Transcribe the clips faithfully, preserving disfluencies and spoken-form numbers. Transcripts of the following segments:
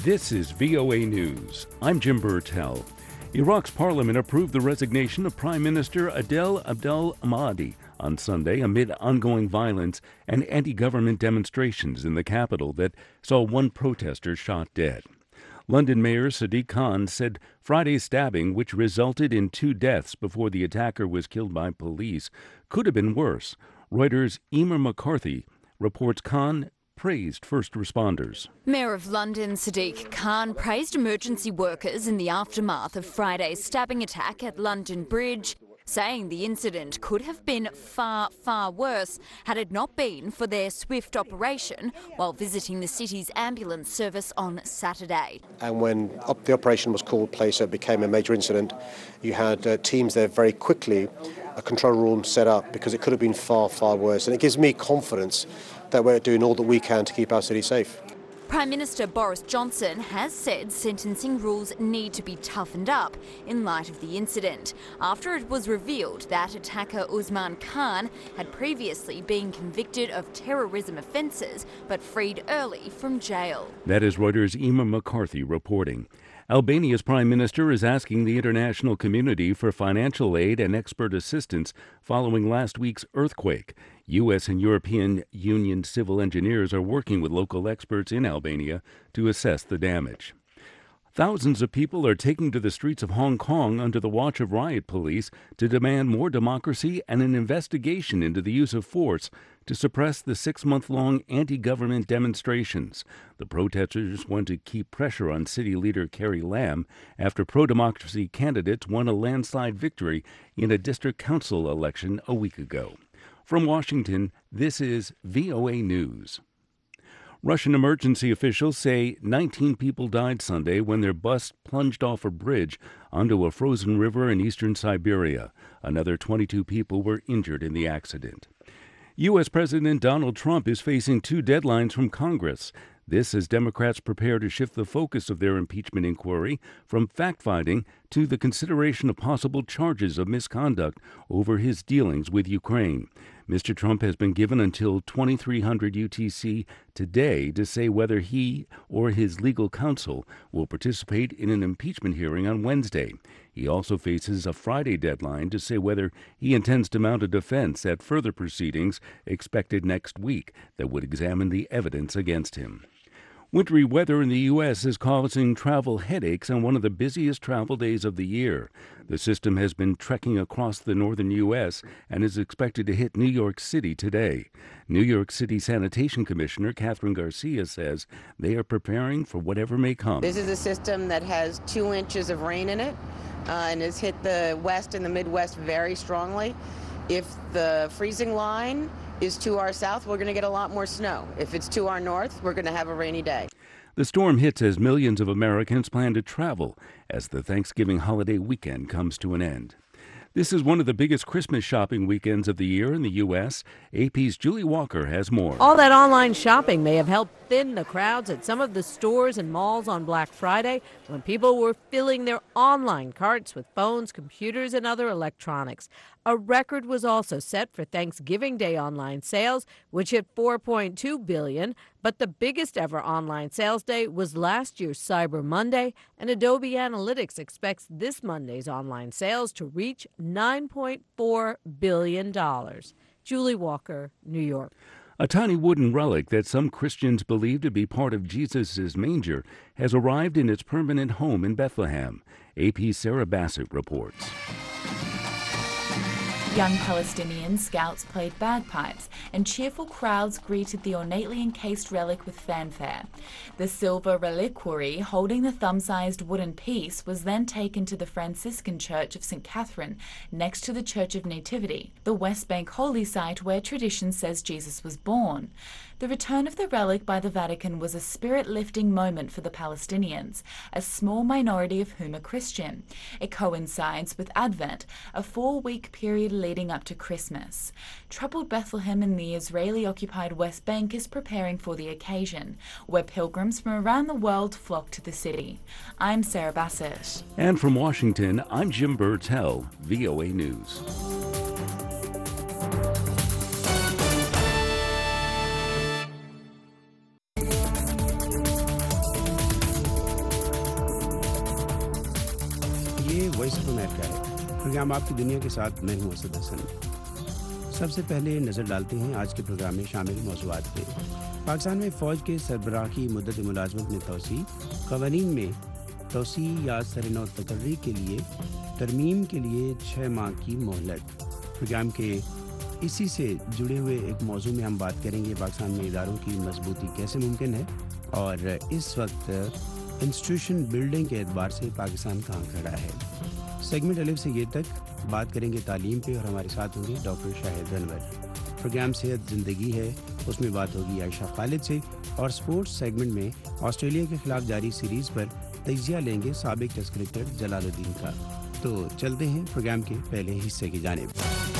This is V O A News. I'm Jim Burtell. Iraq's parliament approved the resignation of Prime Minister Adel Abdel Mahdi on Sunday amid ongoing violence and anti-government demonstrations in the capital that saw one protester shot dead. London Mayor Sadiq Khan said Friday's stabbing, which resulted in two deaths before the attacker was killed by police, could have been worse. Reuters' Emer McCarthy reports Khan praised first responders. Mayor of London Sadiq Khan praised emergency workers in the aftermath of Friday's stabbing attack at London Bridge, saying the incident could have been far, far worse had it not been for their swift operation while visiting the city's ambulance service on Saturday. And when up the operation was called place, it became a major incident. You had uh, teams there very quickly, a control room set up, because it could have been far, far worse. And it gives me confidence that we're doing all that we can to keep our city safe. Prime Minister Boris Johnson has said sentencing rules need to be toughened up in light of the incident, after it was revealed that attacker Usman Khan had previously been convicted of terrorism offences but freed early from jail. That is Reuters' Emer McCarthy reporting. Albania's prime minister is asking the international community for financial aid and expert assistance following last week's earthquake. U S and European Union civil engineers are working with local experts in Albania to assess the damage. Thousands of people are taking to the streets of Hong Kong under the watch of riot police to demand more democracy and an investigation into the use of force to suppress the six-month-long anti-government demonstrations. The protesters want to keep pressure on city leader Carrie Lam after pro-democracy candidates won a landslide victory in a district council election a week ago. From Washington, this is V O A News. Russian emergency officials say nineteen people died Sunday when their bus plunged off a bridge onto a frozen river in eastern Siberia. Another twenty-two people were injured in the accident. U S. President Donald Trump is facing two deadlines from Congress. This as Democrats prepare to shift the focus of their impeachment inquiry from fact-finding to the consideration of possible charges of misconduct over his dealings with Ukraine. Mister Trump has been given until twenty-three hundred U T C today to say whether he or his legal counsel will participate in an impeachment hearing on Wednesday. He also faces a Friday deadline to say whether he intends to mount a defense at further proceedings expected next week that would examine the evidence against him. Wintry weather in the U S is causing travel headaches on one of the busiest travel days of the year. The system has been trekking across the northern U S and is expected to hit New York City today. New York City Sanitation Commissioner Catherine Garcia says they are preparing for whatever may come. This is a system that has two inches of rain in it uh, and has hit the west and the Midwest very strongly. If the freezing line is to our south, we're going to get a lot more snow. If it's to our north, we're going to have a rainy day. The storm hits as millions of Americans plan to travel as the Thanksgiving holiday weekend comes to an end. This is one of the biggest Christmas shopping weekends of the year in the U S. A P's Julie Walker has more. All that online shopping may have helped thin the crowds at some of the stores and malls on Black Friday when people were filling their online carts with phones, computers, and other electronics. A record was also set for Thanksgiving Day online sales, which hit four point two billion dollars, but the biggest ever online sales day was last year's Cyber Monday, and Adobe Analytics expects this Monday's online sales to reach nine point four billion dollars. Julie Walker, New York. A tiny wooden relic that some Christians believe to be part of Jesus' manger has arrived in its permanent home in Bethlehem. A P's Sarah Bassett reports. Young Palestinian scouts played bagpipes, and cheerful crowds greeted the ornately encased relic with fanfare. The silver reliquary holding the thumb-sized wooden piece was then taken to the Franciscan Church of Saint Catherine, next to the Church of Nativity, the West Bank holy site where tradition says Jesus was born. The return of the relic by the Vatican was a spirit-lifting moment for the Palestinians, a small minority of whom are Christian. It coincides with Advent, a four-week period leading up to Christmas. Troubled Bethlehem in the Israeli-occupied West Bank is preparing for the occasion, where pilgrims from around the world flock to the city. I'm Sarah Bassett. And from Washington, I'm Jim Burtell, V O A News. یہ voice of America ہے، programme آپ کی دنیا کے ساتھ میں ہوں اسد حسن۔ سب سے پہلے نظر ڈالتے ہیں آج کے پروگرام میں شامل موضوعات پہ۔ پاکستان میں فوج کے سربراہ کی مدت ملازمت میں توسیع، قوانین میں توسیع یا سرنو تقرری کے لیے ترمیم کے لیے چھ ماہ کی مہلت۔ پروگرام کے اسی سے جڑے ہوئے ایک موضوع میں ہم بات کریں گے پاکستان میں اداروں کی مضبوطی کیسے ممکن ہے، اور اس وقت انسٹیٹیوشن بلڈنگ کے اعتبار سے پاکستان کہاں کھڑا ہے۔ سیگمنٹ الف سے یہ تک بات کریں گے تعلیم پہ، اور ہمارے ساتھ ہوں گے ڈاکٹر شاہد انور۔ پروگرام صحت زندگی ہے، اس میں بات ہوگی عائشہ خالد سے، اور سپورٹس سیگمنٹ میں آسٹریلیا کے خلاف جاری سیریز پر تجزیہ لیں گے سابق ٹیسٹ کرکٹر جلال الدین کا۔ تو چلتے ہیں پروگرام کے پہلے حصے کی جانب۔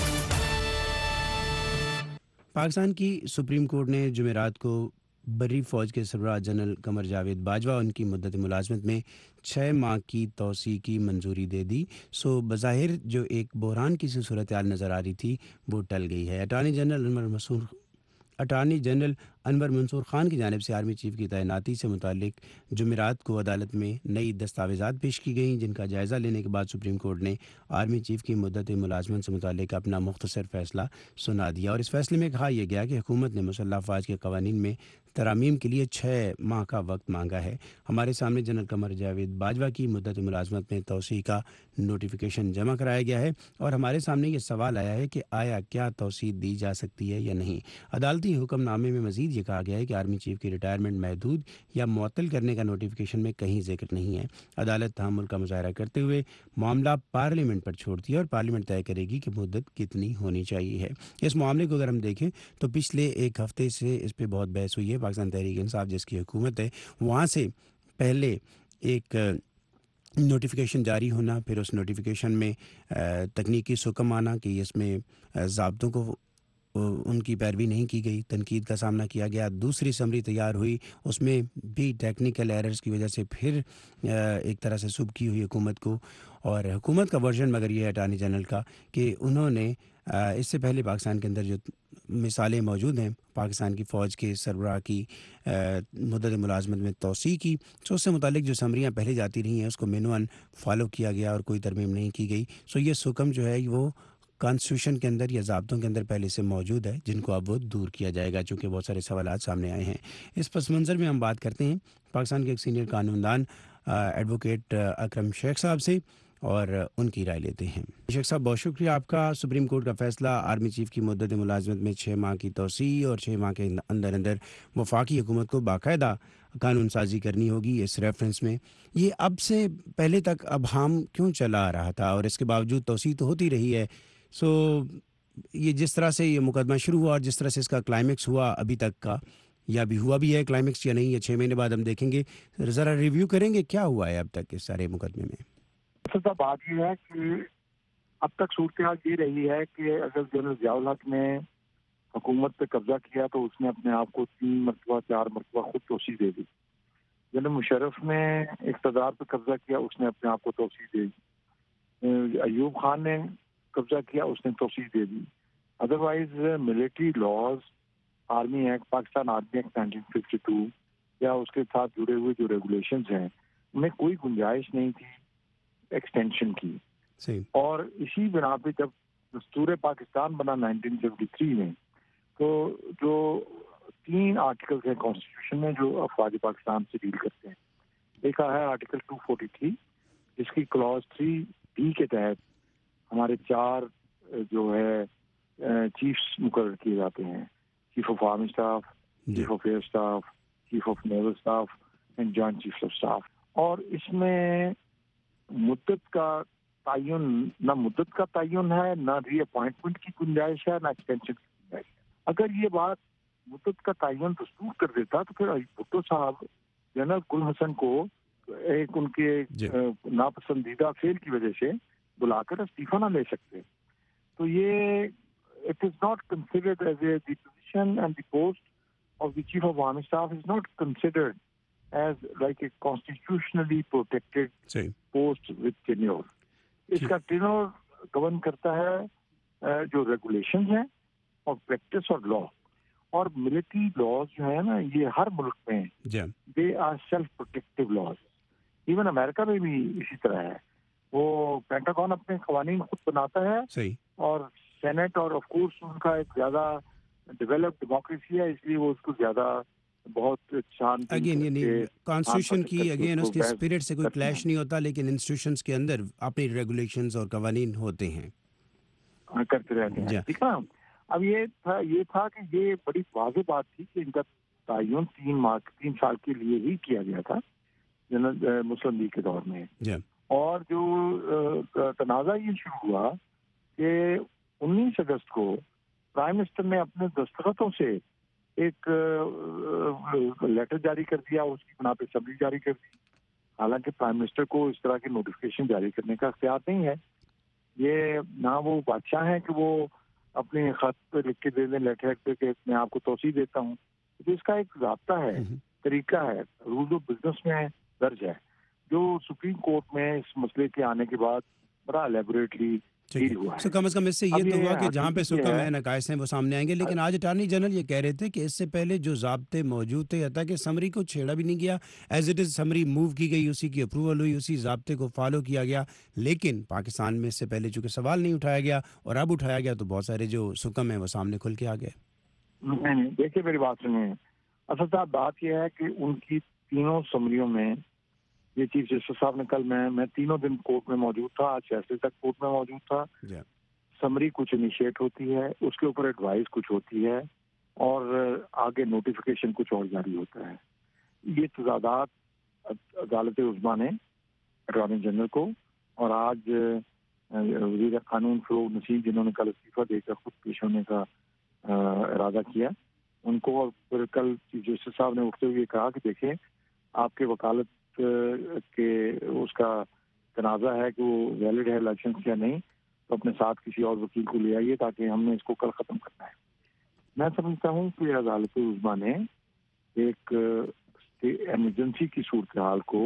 پاکستان کی سپریم کورٹ نے جمعرات کو بری فوج کے سربراہ جنرل قمر جاوید باجوہ ان کی مدت ملازمت میں چھ ماہ کی توسیع کی منظوری دے دی۔ سو بظاہر جو ایک بحران کی سی صورتحال نظر آ رہی تھی وہ ٹل گئی ہے۔ Attorney general Anwar Mansoor attorney general Anwar Mansoor Khan کی جانب سے آرمی چیف کی تعیناتی سے متعلق جمعرات کو عدالت میں نئی دستاویزات پیش کی گئیں، جن کا جائزہ لینے کے بعد سپریم کورٹ نے آرمی چیف کی مدت ملازمت سے متعلق اپنا مختصر فیصلہ سنا دیا، اور اس فیصلے میں کہا یہ گیا کہ حکومت نے مسلح افواج کے قوانین میں ترامیم کے لیے چھ ماہ کا وقت مانگا ہے۔ ہمارے سامنے جنرل قمر جاوید باجوہ کی مدت ملازمت میں توسیع کا نوٹیفیکیشن جمع کرایا گیا ہے، اور ہمارے سامنے یہ سوال آیا ہے کہ آیا کیا توسیع دی جا سکتی ہے یا نہیں۔ عدالتی حکم نامے میں مزید یہ کہا گیا ہے کہ آرمی چیف کی ریٹائرمنٹ محدود یا معطل کرنے کا نوٹیفیکیشن میں کہیں ذکر نہیں ہے۔ عدالت تحمل کا مظاہرہ کرتے ہوئے معاملہ پارلیمنٹ پر چھوڑتی ہے، اور پارلیمنٹ طے کرے گی کہ مدت کتنی ہونی چاہیے ہے۔ اس معاملے کو اگر ہم دیکھیں تو پچھلے ایک ہفتے سے اس پہ بہت بحث ہوئی ہے۔ پاکستان تحریک انصاف جس کی حکومت ہے، وہاں سے پہلے ایک نوٹیفیکیشن جاری ہونا، پھر اس نوٹیفیکیشن میں تکنیکی سکم آنا کہ اس میں ضابطوں کو ان کی پیروی نہیں کی گئی، تنقید کا سامنا کیا گیا۔ دوسری سمری تیار ہوئی، اس میں بھی ٹیکنیکل ایررز کی وجہ سے پھر ایک طرح سے سب کی ہوئی حکومت کو، اور حکومت کا ورژن مگر یہ ہے اٹارنی جنرل کا کہ انہوں نے اس سے پہلے پاکستان کے اندر جو مثالیں موجود ہیں پاکستان کی فوج کے سربراہ کی مدت ملازمت میں توسیع کی، سو اس سے متعلق جو سمریاں پہلے جاتی رہی ہیں اس کو مینوئن فالو کیا گیا اور کوئی ترمیم نہیں کی گئی۔ سو یہ سکم جو ہے وہ کانسٹیٹیوشن کے اندر یا ضابطوں کے اندر پہلے سے موجود ہے، جن کو اب وہ دور کیا جائے گا، چونکہ بہت سارے سوالات سامنے آئے ہیں۔ اس پس منظر میں ہم بات کرتے ہیں پاکستان کے ایک سینئر قانون دان ایڈوکیٹ اکرم شیخ صاحب سے، اور ان کی رائے لیتے ہیں۔ شیخ صاحب بہت شکریہ آپ کا۔ سپریم کورٹ کا فیصلہ، آرمی چیف کی مدت ملازمت میں چھ ماہ کی توسیع، اور چھ ماہ کے اندر اندر وفاقی حکومت کو باقاعدہ قانون سازی کرنی ہوگی اس ریفرنس میں، یہ اب سے پہلے تک ابہام کیوں چلا آ رہا تھا، اور اس کے باوجود توسیع تو ہوتی رہی ہے۔ سو یہ جس طرح سے یہ مقدمہ شروع ہوا اور جس طرح سے اس کا کلائمیکس ہوا ابھی تک کا، یا ابھی ہوا بھی ہے کلائمیکس یا نہیں، یہ چھ مہینے بعد ہم دیکھیں گے، ذرا ریویو کریں گے کیا ہوا ہے اب تک اس سارے مقدمے میں۔ سر بات یہ ہے کہ اب تک صورتحال یہ رہی ہے کہ اگر جنرل ضیاء الحق نے حکومت پہ قبضہ کیا تو اس نے اپنے آپ کو تین مرتبہ چار مرتبہ خود توسیع دے دی۔ جنرل مشرف نے اقتدار پہ قبضہ کیا، اس نے اپنے آپ کو توسیع دے دی۔ ایوب خان نے قبضہ کیا، اس نے توسیع دے دی۔ Otherwise military laws, army act, Pakistan army act nineteen fifty two یا اس کے ساتھ جڑے ہوئے جو ریگولیشنز ہیں ان میں کوئی گنجائش نہیں تھی ایکسٹینشن کی۔ صحیح۔ اور اسی بنا پہ جب دستور پاکستان بنا نائنٹین سیونٹی تھری میں، تو جو تین آرٹیکلز ہیں کانسٹیٹیوشن میں جو افواج پاکستان سے ڈیل کرتے ہیں، ایک ہے آرٹیکل ٹو فورٹی تھری جس کی کلاز تھری ڈی کے تحت ہمارے چار جو ہے چیفز مقرر کیے جاتے ہیں، chief of army staff, chief of air staff, chief of naval staff and joint chief of staff. اور اس میں مدت کا تعین، نہ مدت کا تعین ہے، نہ ری اپوائنٹمنٹ کی گنجائش ہے، نہ ایکسٹینشن کی گنجائش ہے۔ اگر یہ بات مدت کا تعین دستور کر دیتا تو پھر بھٹو صاحب جنرل گل حسن کو ایک ان کے ناپسندیدہ فیل کی وجہ سے بلا کر استعفیٰ نہ لے سکتے۔ تو یہ it is not considered as a the position and the post of the chief of army staff is not considered as like a constitutionally protected صحیح post with tenure. اس کا tenure govern کرتا ہے جو regulations ہیں اور practice اور law، اور military laws جو ہیں نا یہ ہر ملک میں جی they are self protective laws. even امریکہ میں بھی اسی طرح ہے۔ وہ پینٹاگون اپنے قوانین خود بناتا ہے صحیح. اور سینٹ اور آف کورس ان کا ایک زیادہ ڈیولپڈ ڈیموکریسی ہے، اس لیے وہ اس کو زیادہ بہت شان اگین یعنی کانسٹیٹیوشن کی اگین اس کے اسپرٹ سے کوئی کلیش نہیں ہوتا، لیکن انسٹیٹیوشنز کے اندر اپنی ریگولیشنز اور قوانین ہوتے ہیں، کرتے رہتے ہیں. ٹھیک ہے. اب یہ تھا یہ تھا کہ یہ بڑی واضح بات تھی کہ ان کا تعین تین ماہ تین سال کے لیے ہی کیا گیا تھا جنرل مسلم لیگ کے دور میں. اور جو تنازع یہ شروع ہوا کہ انیس اگست کو پرائم منسٹر نے اپنے دستخطوں سے ایک لیٹر جاری کر دیا، اس کی بنا پہ سبری جاری کر دی. حالانکہ پرائم منسٹر کو اس طرح کی نوٹیفکیشن جاری کرنے کا اختیار نہیں ہے. یہ نہ وہ بادشاہ ہیں کہ وہ اپنے خط پہ لکھ کے دے دیں لیٹر ہیڈ پہ کہ میں آپ کو توسیع دیتا ہوں. تو اس کا ایک ضابطہ ہے، طریقہ ہے، رولز آف بزنس میں درج ہے، جو سپریم کورٹ میں اس مسئلے کے آنے کے بعد بڑا الیبوریٹلی سو کم از کم اس سے یہ تو ہوا کہ جہاں پہ سکم ہے نقائص ہیں وہ سامنے آئیں گے. لیکن آج اٹارنی جنرل یہ کہہ رہے تھے کہ اس سے پہلے جو ضابطے موجود تھے حتیٰ کہ سمری کو چھیڑا بھی نہیں گیا، as it is summary move کی گئی، اسی کی اپروول ہوئی، اسی ضابطے کو فالو کیا گیا. لیکن پاکستان میں اس سے پہلے چونکہ سوال نہیں اٹھایا گیا اور اب اٹھایا گیا تو بہت سارے جو سکم ہیں وہ سامنے کھل کے آ گئے. نہیں دیکھیے میری بات سنیے، اصل صاحب بات یہ ہے کہ ان کی تینوں سمریوں میں یہ چیف جسٹس صاحب نے کل میں میں تینوں دن کورٹ میں موجود تھا، آج فیصلے تک کورٹ میں موجود تھا. سمری کچھ انیشیٹ ہوتی ہے، اس کے اوپر ایڈوائز کچھ ہوتی ہے اور آگے نوٹیفیکیشن کچھ اور جاری ہوتا ہے. یہ تضادات عدالت عظمیٰ نے اٹارنی جنرل کو اور آج وزیر قانون فروغ نسیم جنہوں نے کل استعفیٰ دے کر خود پیش ہونے کا ارادہ کیا ان کو، اور پھر کل چیف جسٹس صاحب نے اٹھتے ہوئے کہا کہ دیکھیں آپ کے وکالت کے اس کا تنازع ہے کہ وہ ویلڈ ہے لائسنس یا نہیں، تو اپنے ساتھ کسی اور وکیل کو لے آئیے تاکہ ہم نے اس کو کل ختم کرنا ہے. میں سمجھتا ہوں کہ عدالت عظمیٰ نے ایک ایمرجنسی کی صورتحال کو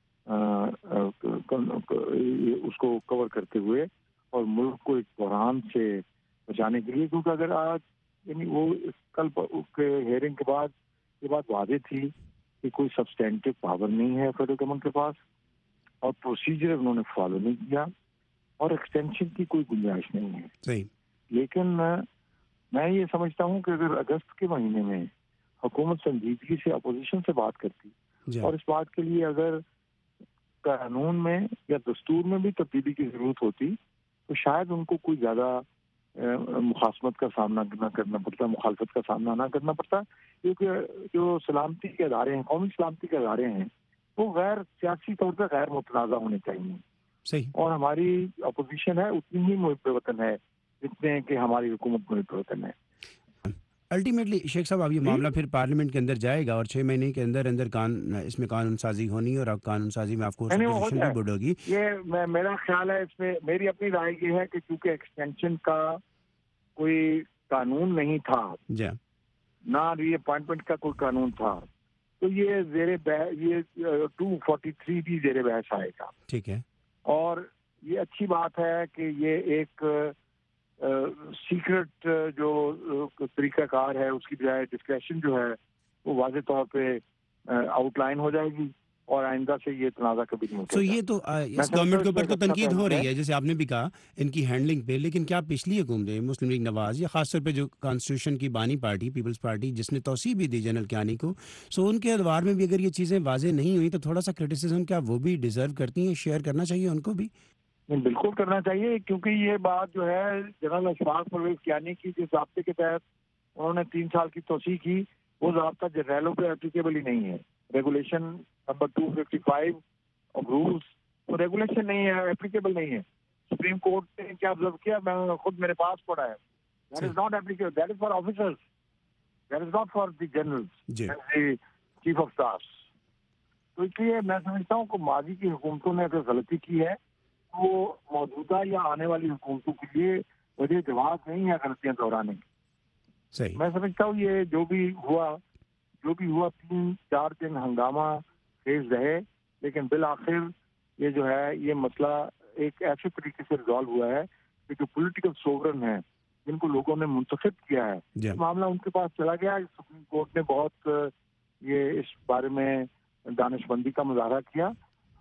اس کو کور کرتے ہوئے اور ملک کو ایک بحران سے بچانے کے لیے، کیونکہ اگر آج یعنی وہ کل کے ہیئرنگ کے بعد یہ بات واضح تھی کہ کوئی سبسٹینٹو پاور نہیں ہے فیڈرل گورنمنٹ کے پاس اور پروسیجر انہوں نے فالو نہیں کیا اور ایکسٹینشن کی کوئی گنجائش نہیں ہے. صحیح. لیکن میں یہ سمجھتا ہوں کہ اگر اگست کے مہینے میں حکومت سنجیدگی سے اپوزیشن سے بات کرتی جی. اور اس بات کے لیے اگر قانون میں یا دستور میں بھی تبدیلی کی ضرورت ہوتی تو شاید ان کو کوئی زیادہ مخاصمت کا سامنا نہ کرنا پڑتا، مخالفت کا سامنا نہ کرنا پڑتا، کیونکہ جو سلامتی کے ادارے ہیں، قومی سلامتی کے ادارے ہیں، وہ غیر سیاسی طور پہ غیر متنازع ہونے چاہیے. صحیح. اور ہماری اپوزیشن ہے اتنی ہی محب وطن ہے جتنے کہ ہماری حکومت محب وطن ہے. الٹیمیٹلی شیخ صاحب اب یہ معاملہ پھر پارلیمنٹ کے اندر جائے گا اور چھ مہینے کے اندر اندر کان اس میں قانون سازی ہونی اور اب قانون سازی میں آپ کو اپوزیشن بھی بڑھ ہوگی. یہ میرا خیال ہے، اس میں میری اپنی رائے یہ ہے کہ چونکہ ایکسٹینشن کا کوئی قانون نہیں تھا، جی نہ ری اپوائنٹمنٹ کا کوئی قانون تھا، تو یہ زیر یہ ٹو فورٹی تھری بھی زیر بحث آئے گا. ٹھیک ہے. اور یہ اچھی بات ہے کہ یہ ایک سیکرٹ جو طریقہ کار ہے اس کی بجائے ڈسکریشن جو ہے وہ واضح طور پہ آؤٹ لائن ہو جائے گی اور آئندہ سے یہ تنازع کبھی نہیں ہوگا. تو یہ تو اس گورنمنٹ کے اوپر تو تنقید ہو رہی ہے جیسے آپ نے بھی کہا ان کی ہینڈلنگ پہ، لیکن کیا پچھلی حکومتیں مسلم لیگ نواز یا خاص طور پہ جو کانسٹیٹیوشن کی بانی پارٹی پیپلز پارٹی جس نے توسیع بھی دی جنرل کیانی کو، سو ان کے ادوار میں بھی اگر یہ چیزیں واضح نہیں ہوئی تو تھوڑا سا کرٹیسزم کیا وہ بھی ڈیزرو کرتی ہیں، شیئر کرنا چاہیے ان کو بھی؟ بالکل کرنا چاہیے، کیونکہ یہ بات جو ہے جنرل اشفاق پرویز کیانی کی جس ضابطے کے تحت انہوں نے تین سال کی توسیع کی، وہ ضابطہ جرنیلوں پہ اپلیکیبل ہی نہیں ہے. Regulation number two fifty five of rules وہ ریگولیشن نہیں ہے، اپلیکیبل نہیں ہے. سپریم کورٹ نے کیا آبزرو کیا، میں خود میرے پاس پڑھا ہے، that is not applicable, that is for officers, that is not for the generals the chief of staff. تو اس لیے میں سمجھتا ہوں کہ ماضی کی حکومتوں نے اگر غلطی کی ہے تو موجودہ یا آنے والی حکومتوں کے لیے وجہ جواز نہیں ہے غلطیاں دہرانے کی. صحیح. میں سمجھتا ہوں یہ جو بھی ہوا جو بھی ہوا تین چار دن ہنگامہ خیز رہے، لیکن بالآخر یہ جو ہے یہ مسئلہ ایک ایسے طریقے سے ریزالو ہوا ہے کہ جو پولیٹیکل سوورن ہیں جن کو لوگوں نے منتخب کیا ہے، yeah. معاملہ ان کے پاس چلا گیا. سپریم کورٹ نے بہت یہ اس بارے میں دانش مندی کا مظاہرہ کیا.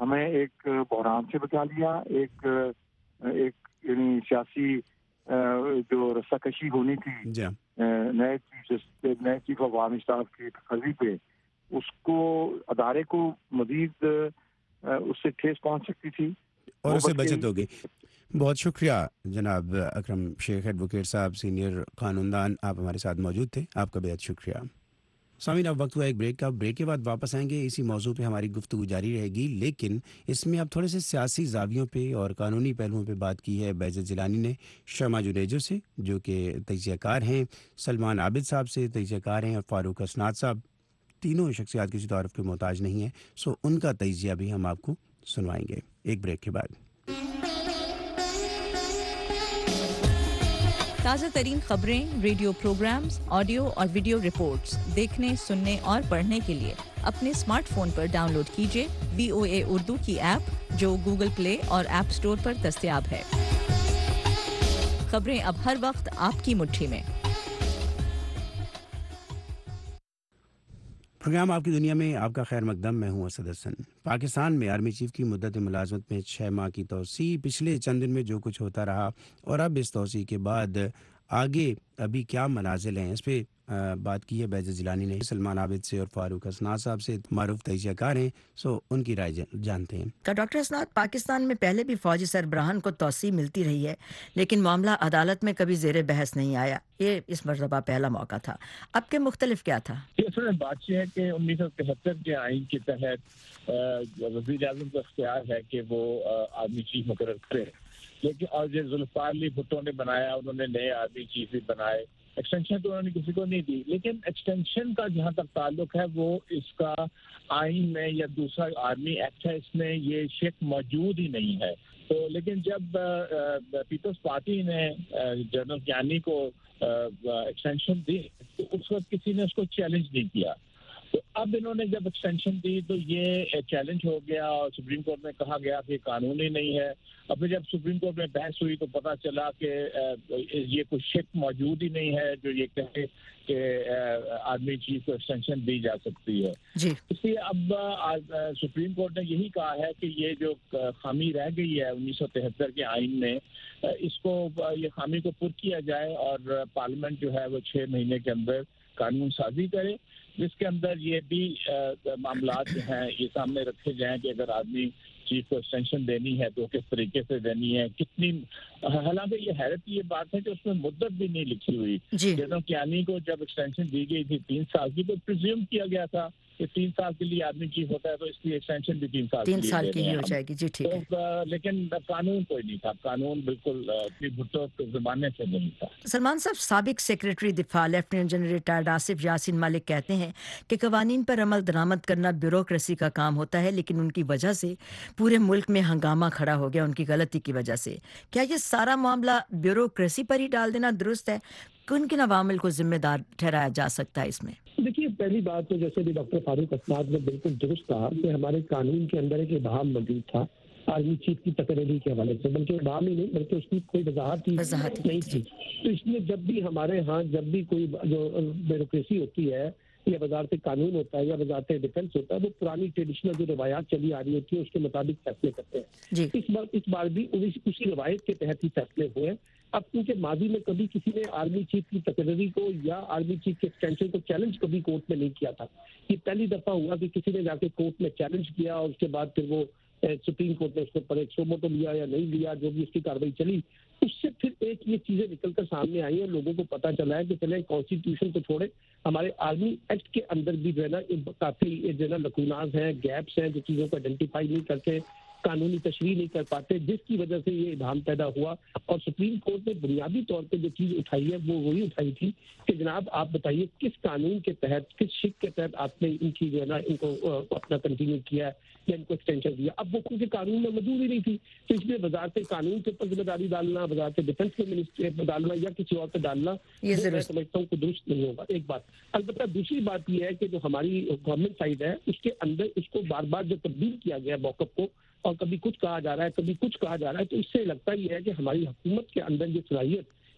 ہمیں ایک بحران سے بچا لیا، ایک ایک یعنی سیاسی جو رسہ کشی ہونی تھی نئے چیف نئے چیف آف آرمی اسٹاف کی تقرری پہ، اس کو ادارے کو مزید اس سے ٹھیس پہنچ سکتی تھی اور اس سے بچت ہوگی۔ بہت شکریہ جناب اکرم شیخ ایڈوکیٹ صاحب، سینئر قانون دان، آپ ہمارے ساتھ موجود تھے، آپ کا بہت شکریہ۔ سامعین اب وقت ہوا ایک بریک کا، بریک کے بعد واپس آئیں گے، اسی موضوع پہ ہماری گفتگو جاری رہے گی، لیکن اس میں اب تھوڑے سے سیاسی زاویوں پہ اور قانونی پہلوؤں پہ بات کی ہے بہزت جیلانی نے شمع جنیجو سے، جو کہ تجزیہ کار ہیں، سلمان عابد صاحب سے تجزیہ کار ہیں، اور فاروق اسناد صاحب، تینوں شخصیات کسی تعارف کے محتاج نہیں ہیں، سو ان کا تجزیہ بھی ہم آپ کو سنوائیں گے ایک بریک کے بعد۔ تازہ ترین خبریں، ریڈیو پروگرامز، آڈیو اور ویڈیو رپورٹس دیکھنے، سننے اور پڑھنے کے لیے اپنے اسمارٹ فون پر ڈاؤن لوڈ کیجیے وی او اے اردو کی ایپ، جو گوگل پلے اور ایپ اسٹور پر دستیاب ہے۔ خبریں اب ہر وقت آپ کی مٹھی میں۔ پروگرام آپ کی دنیا میں آپ کا خیر مقدم، میں ہوں اسد حسن۔ پاکستان میں آرمی چیف کی مدت ملازمت میں چھ ماہ کی توسیع، پچھلے چند دن میں جو کچھ ہوتا رہا اور اب اس توسیع کے بعد آگے ابھی کیا منازل ہیں، اس پہ بات کی ہے بہزت جیلانی نے سلمان عابد سے اور فاروق اسناد صاحب سے، معروف تجزیہ کار ہیں، سو ان کی رائے جانتے ہیں۔ ڈاکٹر اسناد، پاکستان میں پہلے بھی فوجی سربراہان کو توسیع ملتی رہی ہے، لیکن معاملہ عدالت میں کبھی زیر بحث نہیں آیا، یہ اس مرتبہ پہلا موقع تھا۔ اب کے مختلف کیا تھا؟ اصل میں بات یہ ہے کہ انیس سو تہتر کے آئین کے تحت وزیر اعظم کو اختیار ہے کہ وہ آرمی چیف مقرر کرے، لیکن اور جو ذوالفقار علی بھٹو نے بنایا، انہوں نے نئے آرمی چیف بھی بنائے، ایکسٹینشن تو انہوں نے کسی کو نہیں دی، لیکن ایکسٹینشن کا جہاں تک تعلق ہے وہ اس کا آئین میں یا دوسرا آرمی ایکٹ ہے، اس میں یہ شک موجود ہی نہیں ہے۔ تو لیکن جب پیپلز پارٹی نے جنرل کیانی کو ایکسٹینشن دی تو اس وقت کسی نے اس کو چیلنج نہیں کیا، تو اب انہوں نے جب ایکسٹینشن دی تو یہ چیلنج ہو گیا اور سپریم کورٹ میں کہا گیا کہ قانونی نہیں ہے۔ اب پھر جب سپریم کورٹ میں بحث ہوئی تو پتہ چلا کہ یہ کوئی شک موجود ہی نہیں ہے جو یہ کہے کہ آرمی چیف کو ایکسٹینشن دی جا سکتی ہے جی۔ اس لیے اب سپریم کورٹ نے یہی کہا ہے کہ یہ جو خامی رہ گئی ہے انیس سو تہتر کے آئین میں، اس کو یہ خامی کو پر کیا جائے اور پارلیمنٹ جو ہے وہ چھ مہینے کے اندر قانون سازی کرے، جس کے اندر یہ بھی معاملات جو ہیں یہ سامنے رکھے جائیں کہ اگر آدمی چیف کو ایکسٹینشن دینی ہے تو کس طریقے سے دینی ہے، کتنی، حالانکہ یہ حیرت کی یہ بات ہے کہ اس میں مدت بھی نہیں لکھی ہوئی۔ جنرل کیانی کو جب ایکسٹینشن دی گئی تھی تین سال کی تو پریزیوم کیا گیا تھا کہ تین سال کے لیے آدمی چیف ہوتا ہے تو اس کی ایکسٹینشن بھی تین سال تین سال کی ہی ہو جائے گی۔ جی ٹھیک ہے، لیکن قانون کوئی نہیں تھا، قانون بالکل بھٹو کے زمانے سے نہیں تھا۔ سلمان صاحب، سابق سیکریٹری دفاع lieutenant general retired Asif Yasin Malik کہتے ہیں کہ قوانین پر عمل درآمد کرنا بیوروکریسی کا کام ہوتا ہے، لیکن ان کی وجہ سے پورے ملک میں ہنگامہ کھڑا ہو گیا، ان کی غلطی کی وجہ سے۔ کیا یہ سارا معاملہ بیوروکریسی پر ہی ڈال دینا درست ہے؟ کن کن عوامل کو ذمہ دار ٹھہرایا جا سکتا ہے اس میں؟ دیکھیے، پہلی بات تو جیسے بھی ڈاکٹر فاروق اسناد نے بالکل درست کہا کہ ہمارے قانون کے اندر ایک ابہام موجود تھا آرمی چیف کی تقرری کے حوالے سے، بلکہ ابہام ہی نہیں بلکہ اس کی کوئی وضاحت ہی نہیں تھی۔ تو اس لیے جب بھی ہمارے ہاں جب بھی کوئی جو بیوروکریسی ہوتی ہے یا وزارت قانون ہوتا ہے یا وزارت ڈیفینس ہوتا ہے، وہ پرانی ٹریڈیشنل جو روایات چلی آ رہی ہوتی ہے اس کے مطابق فیصلے کرتے ہیں۔ اس بار اس بار بھی اسی روایت کے تحت ہی فیصلے ہوئے۔ اب کیونکہ ماضی میں کبھی کسی نے آرمی چیف کی تقرری کو یا آرمی چیف کے ایکسٹینشن کو چیلنج کبھی کورٹ میں نہیں کیا تھا، یہ پہلی دفعہ ہوا کہ کسی نے جا کے کورٹ میں چیلنج کیا اور اس کے بعد پھر وہ سپریم کورٹ نے اس کو پر ایک سو موٹو لیا یا نہیں لیا، جو بھی اس کی کاروائی چلی، اس سے پھر ایک یہ چیزیں نکل کر سامنے آئی ہیں، لوگوں کو پتہ چلا ہے کہ چلیں کانسٹیٹیوشن کو چھوڑے، ہمارے آرمی ایکٹ کے اندر بھی جو ہے نا کافی جو ہے نا لکوناز ہیں، گیپس ہیں، جو چیزوں کو آئیڈینٹیفائی نہیں کرتے، قانونی تشریح نہیں کر پاتے، جس کی وجہ سے یہ ابہام پیدا ہوا۔ اور سپریم کورٹ نے بنیادی طور پہ جو چیز اٹھائی ہے وہ وہی اٹھائی تھی کہ جناب آپ بتائیے کس قانون کے تحت، کس شک کے تحت آپ نے ان کی جو ہے نا ان کو اپنا کنٹینیو کیا ہے یا ان کو ایکسٹینشن دیا۔ اب وہ کیونکہ قانون میں موجود ہی نہیں تھی تو اس لیے وزارت قانون کے اوپر ذمہ داری ڈالنا، وزارت ڈیفینس کے منسٹری پہ ڈالنا یا کسی اور پہ ڈالنا، یہ میں سمجھتا ہوں کہ درست نہیں ہوگا، ایک بات۔ البتہ دوسری بات یہ ہے کہ جو ہماری گورنمنٹ سائڈ ہے اس کے اندر اس کو بار بار جو تبدیل کیا گیا موقف کو، اور کبھی کچھ کہا جا رہا ہے کبھی کچھ کہا جا رہا ہے، تو اس سے لگتا یہ ہے کہ ہماری حکومت کے اندر یہ صلاحیت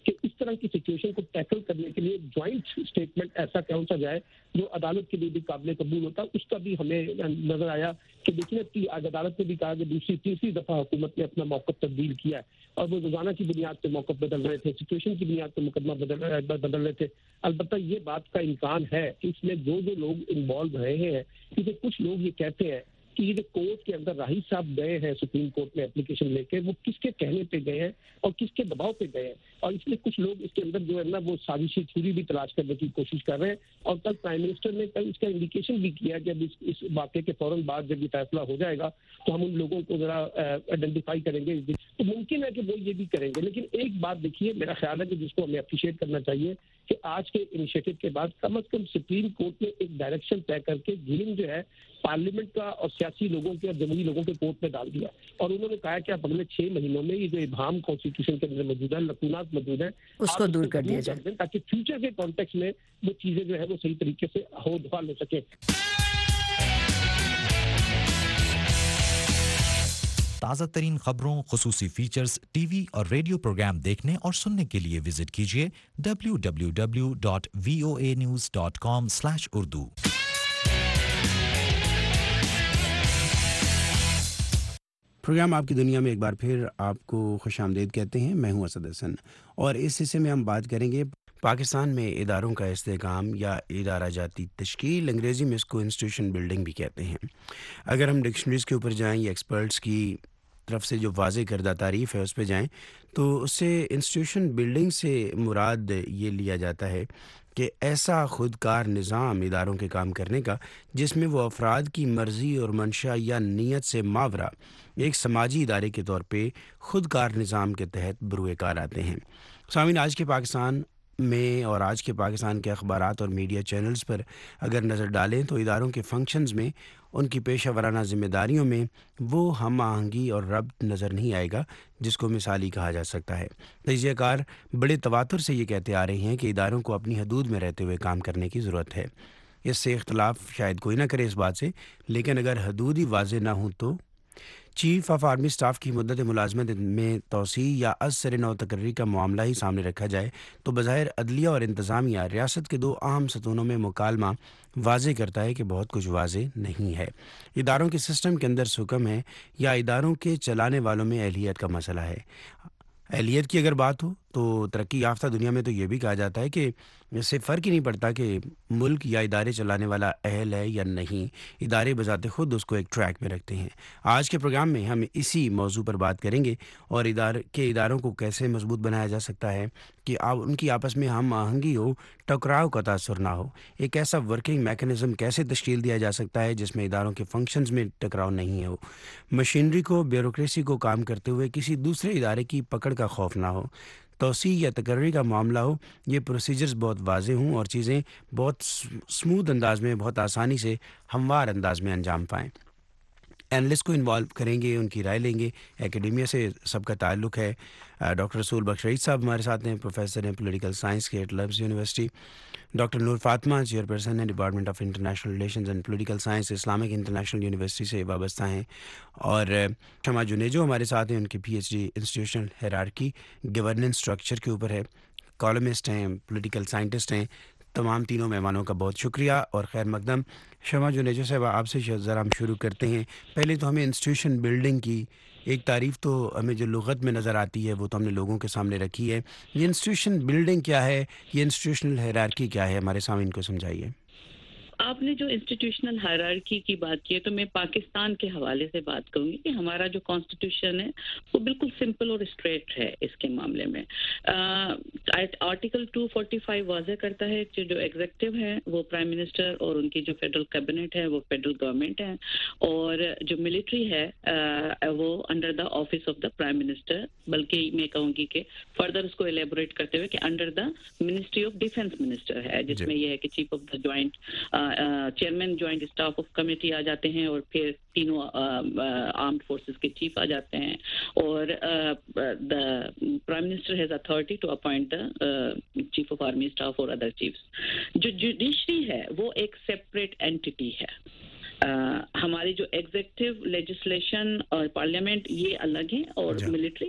کہ اس طرح کی سچویشن کو ٹیکل کرنے کے لیے جوائنٹ اسٹیٹمنٹ ایسا کون سا جائے جو عدالت کے لیے بھی قابل قبول ہوتا. اس کا بھی ہمیں نظر آیا کہ دیکھیے عدالت نے بھی کہا کہ دوسری تیسری دفعہ حکومت نے اپنا موقف تبدیل کیا ہے اور وہ روزانہ کی بنیاد پہ موقف بدل رہے تھے, سچویشن کی بنیاد پہ مقدمہ بدل بدل رہے تھے. البتہ یہ بات کا امکان ہے کہ اس میں جو جو لوگ انوالو رہے ہیں, کیونکہ کچھ لوگ یہ کہتے ہیں کہ یہ جو کورٹ کے اندر راہی صاحب گئے ہیں سپریم کورٹ میں اپلیکیشن لے کے, وہ کس کے کہنے پہ گئے ہیں اور کس کے دباؤ پہ گئے ہیں, اور اس لیے کچھ لوگ اس کے اندر جو ہے نا وہ سازشی چھری بھی تلاش کرنے کی کوشش کر رہے ہیں. اور کل پرائم منسٹر نے کل اس کا انڈیکیشن بھی کیا کہ اب اس, اس واقعے کے فوراً بعد جب یہ فیصلہ ہو جائے گا تو ہم ان لوگوں کو ذرا آئیڈینٹیفائی کریں گے. تو ممکن ہے کہ وہ یہ بھی کریں گے, لیکن ایک بات دیکھیے, میرا خیال ہے کہ جس کو ہمیں اپریشیٹ کرنا چاہیے کہ آج کے انیشیٹو کے بعد کم از کم سپریم کورٹ نے ایک ڈائریکشن طے کر کے جرم جو ہے پارلیمنٹ کا اور سیاسی لوگوں کے اور جمہوری لوگوں کے کورٹ میں ڈال دیا, اور انہوں نے کہا کہ آپ اگلے چھ مہینوں میں یہ جو ابہام کانسٹیٹیوشن کے اندر موجود ہے, لکونات موجود ہیں, اس کو دور کر دیا جائے تاکہ فیوچر کے کانٹیکس میں وہ چیزیں جو ہے وہ صحیح طریقے سے ہو بحال ہو سکیں. تازہ ترین خبروں, خصوصی فیچرز, ٹی وی اور ریڈیو پروگرام دیکھنے اور سننے کے لیے وزٹ کیجیے W W W dot V O A news dot com slash Urdu. Programme آپ کی دنیا میں ایک بار پھر آپ کو خوش آمدید کہتے ہیں. میں ہوں اسد حسن, اور اس حصے میں ہم بات کریں گے پاکستان میں اداروں کا استحکام یا ادارہ جاتی تشکیل, انگریزی میں اس کو انسٹیٹیوشن بلڈنگ بھی کہتے ہیں. اگر ہم ڈکشنریز کے اوپر جائیں یا ایکسپرٹس کی طرف سے جو واضح کردہ تعریف ہے اس پہ جائیں تو اس سے انسٹیٹیوشن بلڈنگ سے مراد یہ لیا جاتا ہے کہ ایسا خودکار نظام اداروں کے کام کرنے کا جس میں وہ افراد کی مرضی اور منشا یا نیت سے ماورا ایک سماجی ادارے کے طور پہ خودکار نظام کے تحت بروئے کار آتے ہیں. سامعین, آج کے پاکستان میں اور آج کے پاکستان کے اخبارات اور میڈیا چینلز پر اگر نظر ڈالیں تو اداروں کے فنکشنز میں, ان کی پیشہ ورانہ ذمہ داریوں میں وہ ہم آہنگی اور ربط نظر نہیں آئے گا جس کو مثالی کہا جا سکتا ہے. تجزیہ کار بڑے تواتر سے یہ کہتے آ رہے ہیں کہ اداروں کو اپنی حدود میں رہتے ہوئے کام کرنے کی ضرورت ہے. اس سے اختلاف شاید کوئی نہ کرے اس بات سے, لیکن اگر حدود ہی واضح نہ ہوں تو چیف آف آرمی اسٹاف کی مدت ملازمت میں توسیع یا از سر نو تقرری کا معاملہ ہی سامنے رکھا جائے تو بظاہر عدلیہ اور انتظامیہ ریاست کے دو اہم ستونوں میں مکالمہ واضح کرتا ہے کہ بہت کچھ واضح نہیں ہے. اداروں کے سسٹم کے اندر سکم ہے یا اداروں کے چلانے والوں میں اہلیت کا مسئلہ ہے. اہلیت کی اگر بات ہو تو ترقی یافتہ دنیا میں تو یہ بھی کہا جاتا ہے کہ اس سے فرق ہی نہیں پڑتا کہ ملک یا ادارے چلانے والا اہل ہے یا نہیں, ادارے بذات خود اس کو ایک ٹریک میں رکھتے ہیں. آج کے پروگرام میں ہم اسی موضوع پر بات کریں گے اور ادارے کے اداروں کو کیسے مضبوط بنایا جا سکتا ہے کہ ان کی آپس میں ہم آہنگی ہو, ٹکراؤ کا تاثر نہ ہو. ایک ایسا ورکنگ میکانزم کیسے تشکیل دیا جا سکتا ہے جس میں اداروں کے فنکشنز میں ٹکراؤ نہیں ہو, مشینری کو, بیوروکریسی کو کام کرتے ہوئے کسی دوسرے ادارے کی پکڑ کا خوف نہ ہو, توسیع یا تقرری کا معاملہ ہو, یہ پروسیجرز بہت واضح ہوں اور چیزیں بہت سموتھ انداز میں, بہت آسانی سے ہموار انداز میں انجام پائیں. اینالسٹ کو انوالو کریں گے, ان کی رائے لیں گے. اکیڈیمیا سے سب کا تعلق ہے. ڈاکٹر رسول بخش رئیس صاحب ہمارے ساتھ ہیں, پروفیسر ہیں پولیٹیکل سائنس کے at LUMS university. Doctor Noor Fatima chairperson ہیں department of international relations and political science, Islamic international university سے وابستہ ہیں. اور شمع جنیجو ہمارے ساتھ ہیں, ان کی P H D institutional hierarchy governance structure کے اوپر ہے, کالمسٹ ہیں, پولیٹیکل سائنٹسٹ ہیں. تمام تینوں مہمانوں کا بہت شکریہ اور خیر مقدم. شمع جنیجو صاحب, آپ سے ذرا ہم شروع کرتے ہیں. پہلے تو ہمیں انسٹیٹیوشن بلڈنگ کی ایک تعریف تو ہمیں جو لغت میں نظر آتی ہے وہ تو ہم نے لوگوں کے سامنے رکھی ہے. یہ انسٹیٹیوشن بلڈنگ کیا ہے, یہ انسٹیٹیوشنل ہیرارکی کیا ہے, ہمارے سامنے ان کو سمجھائیے. آپ نے جو انسٹیٹیوشنل ہائرارکی کی بات کی ہے تو میں پاکستان کے حوالے سے بات کروں گی کہ ہمارا جو کانسٹیٹیوشن ہے وہ بالکل سمپل اور اسٹریٹ ہے اس کے معاملے میں. آرٹیکل ٹو فورٹی فائیو واضح کرتا ہے کہ جو ایگزیکٹو ہے وہ پرائم منسٹر اور ان کی جو فیڈرل کیبنٹ ہے وہ فیڈرل گورنمنٹ ہے, اور جو ملٹری ہے وہ under the office of the prime minister, بلکہ میں کہوں گی کہ فردر اس کو ایلیبوریٹ کرتے ہوئے کہ under the ministry of defence minister ہے, جس میں یہ ہے کہ chief of the joint chairman joint staff of committee آ جاتے ہیں, اور پھر تینوں آرمڈ فورسز کے چیف آ جاتے ہیں, اور the prime minister has authority to appoint the chief of army staff اور ادر چیفس. جو جوڈیشری ہے وہ ایک سیپریٹ اینٹی ہے. Uh, ہماری جو ایگزیکٹو لیجسلیشن اور پارلیمنٹ یہ الگ ہیں, اور military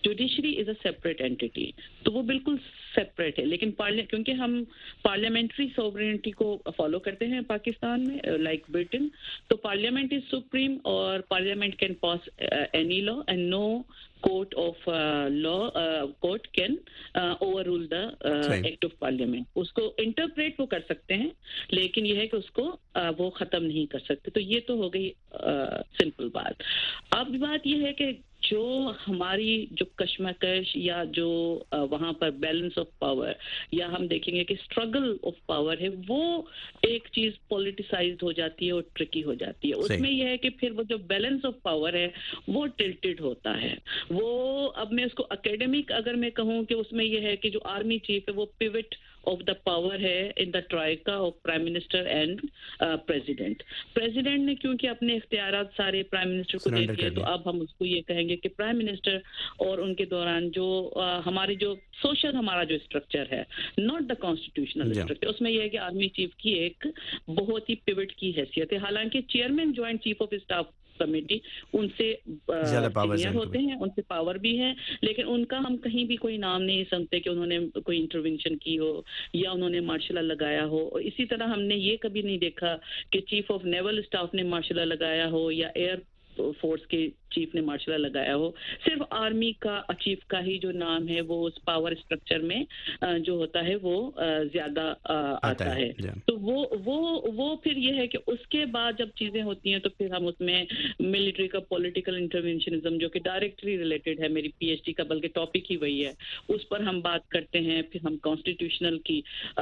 judiciary is a separate entity, تو وہ بالکل سیپریٹ ہے. لیکن کیونکہ ہم پارلیمنٹری سوورینٹی کو فالو کرتے ہیں پاکستان میں لائک برٹن, تو پارلیمنٹ از سپریم اور parliament can pass any law and no court of uh, law uh, court can uh, overrule the uh, act of parliament. اس کو انٹرپریٹ وہ کر سکتے ہیں, لیکن یہ ہے کہ اس کو uh, وہ ختم نہیں کر سکتے. تو یہ تو ہو گئی سمپل uh, بات. اب بات یہ ہے کہ جو ہماری جو کشمکش یا جو uh, وہاں پر بیلنس آف پاور یا ہم دیکھیں گے کہ اسٹرگل آف پاور ہے, وہ ایک چیز پولیٹیسائزڈ ہو جاتی ہے اور ٹرکی ہو جاتی ہے. اس میں یہ ہے کہ پھر وہ جو بیلنس آف پاور ہے وہ ٹلٹڈ ہوتا ہے. وہ اب میں اس کو اکیڈمک اگر میں کہوں کہ اس میں یہ ہے کہ جو آرمی چیف ہے وہ پیوٹ آف دا پاور ہے in the troika of prime minister and president. President نے کیونکہ اپنے اختیارات سارے پرائم منسٹر کو دے دیے, تو اب ہم اس کو یہ کہیں گے کہ پرائم منسٹر اور ان کے دوران جو ہماری جو سوشل ہمارا جو اسٹرکچر ہے, ناٹ دا کانسٹیٹیوشنل اسٹرکچر, اس میں یہ ہے کہ آرمی چیف کی ایک بہت ہی پیوٹ کی حیثیت ہے. حالانکہ chairman joint chief of staff committee ان سے سینئر ہوتے ہیں, ان سے پاور بھی ہے, لیکن ان کا ہم کہیں بھی کوئی نام نہیں سنتے کہ انہوں نے کوئی انٹروینشن کی ہو یا انہوں نے مارشل لا لگایا ہو. اسی طرح ہم نے یہ کبھی نہیں دیکھا کہ چیف آف نیول اسٹاف نے مارشل لا لگایا ہو یا ایئر فورس کے چیف نے مارشل لا لگایا ہو. صرف آرمی کا چیف کا ہی جو نام ہے وہ اس پاور اسٹرکچر میں جو ہوتا ہے وہ زیادہ آتا ہے. تو وہ وہ وہ پھر یہ ہے کہ اس کے بعد جب چیزیں ہوتی ہیں تو پھر ہم اس میں ملٹری کا پولیٹیکل انٹرونشنزم جو کہ ڈائریکٹلی ریلیٹڈ ہے میری پی ایچ ڈی کا, بلکہ ٹاپک ہی وہی ہے, اس پر ہم بات کرتے ہیں. پھر ہم کانسٹیٹیوشنل کی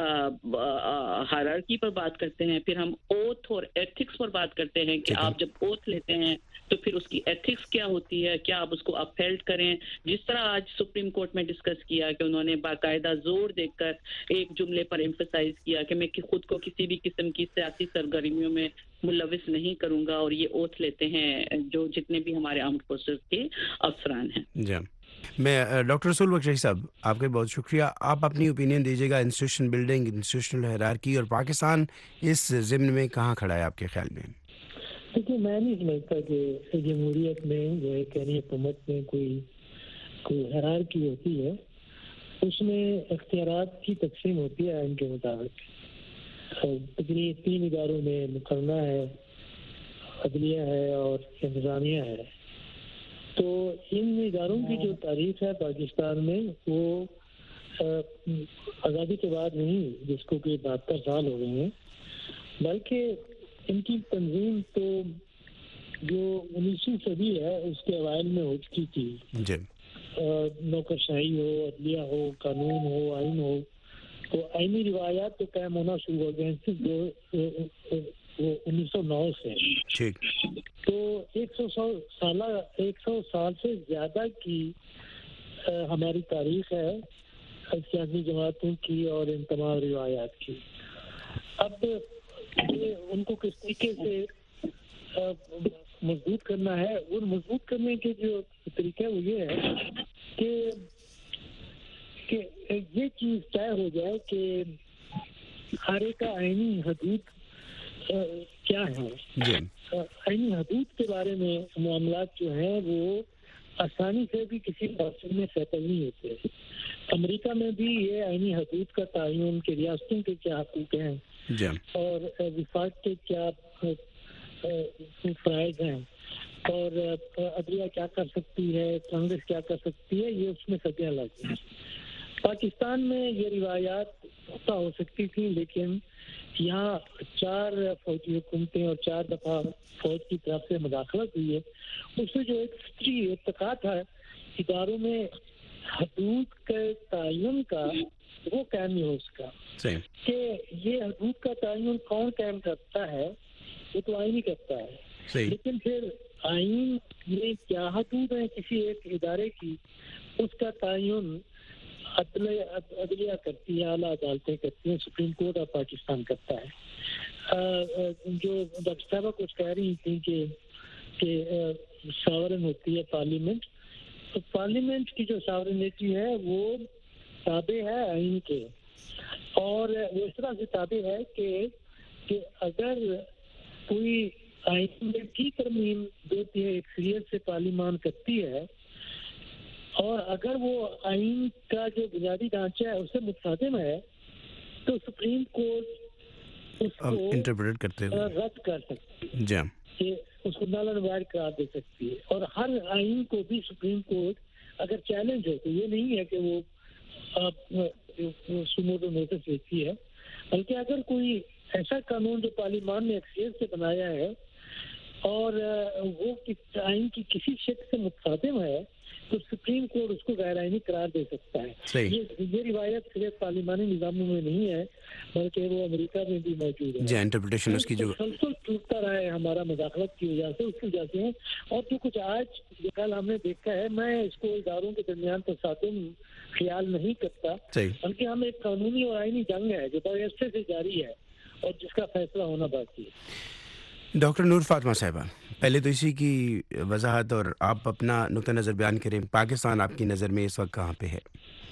ہائرارکی پر بات کرتے ہیں. پھر ہم اوتھ اور ایتھکس پر بات کرتے ہیں کہ آپ جب اوتھ لیتے ہیں تو پھر اس کی ایتھکس کیا ہوتی ہے, کیا آپ اس کو اپہیلڈ کریں. جس طرح آج سپریم کورٹ میں ڈسکس کیا کہ انہوں نے باقاعدہ زور دے کر ایک جملے پر ایمفسائز کیا کہ میں خود کو کسی بھی قسم کی سیاسی سرگرمیوں میں ملوث نہیں کروں گا, اور یہ اوتھ لیتے ہیں جو جتنے بھی ہمارے آرمڈ فورسز کے افسران ہیں. جی میں ڈاکٹر رسول بخش صاحب آپ کا بہت شکریہ. آپ اپنی اوپینین دیجیے گا انسٹیٹیوشن بلڈنگ, انسٹیٹیوشنل ہیرارکی اور پاکستان اس ضمن میں کہاں کھڑا ہے آپ کے خیال میں؟ دیکھیے میں نہیں سمجھتا کہ جمہوریت میں یا ایک یعنی حکومت میں کوئی کوئی ہیرارکی ہوتی ہے. اس میں اختیارات کی تقسیم ہوتی ہے آئین کے مطابق. تقریباً تین اداروں میں مقررہ ہے, عدلیہ ہے اور انتظامیہ ہے. تو ان اداروں کی جو تاریخ ہے پاکستان میں وہ آزادی کے بعد نہیں, جس کو کہ بہتر سال ہو گئے ہیں, بلکہ ان کی تنظیم تو جو انیسویں صدی ہے اس کے اوائل میں ہو چکی تھی. جی نوکرشاہی ہو, عدلیہ ہو, قانون ہو, آئین ہو, تو آئینی روایات تو قائم ہونا شروع ہو گئے تھے انیس سو نو سے. تو ایک سو سو سالہ ایک سو سال سے زیادہ کی ہماری تاریخ ہے سیاسی جماعتوں کی اور ان تمام روایات کی. اب ان کو کس طریقے سے مضبوط کرنا ہے, اور مضبوط کرنے کے جو طریقہ وہ یہ ہے کہ کہ یہ چیز طے ہو جائے کہ ہر ایک کا آئینی حدود کیا ہے. آئینی حدود کے بارے میں معاملات جو ہیں وہ آسانی سے بھی کسی پالیسی میں سیٹل نہیں ہوتے. امریکہ میں بھی یہ آئینی حدود کا تعین کہ ریاستوں کے کیا حقوق ہیں اور وفاق کے کیا فرائض ہیں اور عدلیہ کیا کر سکتی ہے, کانگریس کیا کر سکتی ہے, یہ اس میں سبیاں لگتی ہیں. پاکستان میں یہ روایات پختہ ہو سکتی تھی, لیکن یہاں چار فوجی حکومتیں اور چار دفعہ فوج کی طرف سے مداخلت ہوئی ہے. اس میں جو ایک فطری ارتقا تھا اداروں میں حدود کے تعین کا, وہ قائم نہیں ہو سکا. کہ یہ حدود کا تعین کون قائم کرتا ہے, وہ تو آئین ہی کرتا ہے. لیکن پھر آئین میں کیا حدود ہیں کسی ایک ادارے کی, اس کا تعین عدلیہ کرتی ہے, اعلیٰ عدالتیں کرتی ہیں, سپریم کورٹ آف پاکستان کرتا ہے. جو ڈاکٹر صاحبہ کچھ کہہ رہی تھیں کہ کہ ساورن ہوتی ہے پارلیمنٹ, تو پارلیمنٹ کی جو ساورنٹی ہے وہ تابع ہے آئین کے, اور وہ اس طرح سے تابع ہے کہ کہ اگر کوئی آئین میں کی ترمیم دیتی ہے, اکثریت سے پارلیمان کرتی ہے, اور اگر وہ آئین کا جو بنیادی ڈھانچہ ہے اس سے متصادم ہے تو سپریم کورٹ اس کو انٹرپریٹ کرتے ہوئے رد کر سکتی ہے جی کہ اس کو نل اینڈ وائڈ قرار دے سکتی ہے. اور ہر آئین کو بھی سپریم کورٹ اگر چیلنج ہو تو یہ نہیں ہے کہ وہ سموٹو نوٹس لیتی ہے, بلکہ اگر کوئی ایسا قانون جو پارلیمان نے اکثریت سے بنایا ہے اور وہ آئین کی کسی شکل سے متصادم ہے تو سپریم کورٹ اس کو غیر آئینی قرار دے سکتا ہے. یہ یہ روایت صرف پارلیمانی نظاموں میں نہیں ہے بلکہ وہ امریکہ میں بھی موجود ہے. جی انٹرپریٹیشن اس کی جو مسلسل ٹوٹتا رہا ہے ہمارا مداخلت کی وجہ سے, اس کی وجہ سے. اور جو کچھ آج جو کل ہم نے دیکھا ہے, میں اس کو اداروں کے درمیان تصادم خیال نہیں کرتا, بلکہ ہم ایک قانونی اور آئینی جنگ ہے جو بڑے عرصے سے جاری ہے اور جس کا فیصلہ ہونا باقی ہے. ڈاکٹر نور فاطمہ صاحبہ, پہلے تو اسی کی وضاحت اور آپ اپنا نقطہ نظر بیان کریں. پاکستان آپ کی نظر میں اس وقت کہاں پہ ہے؟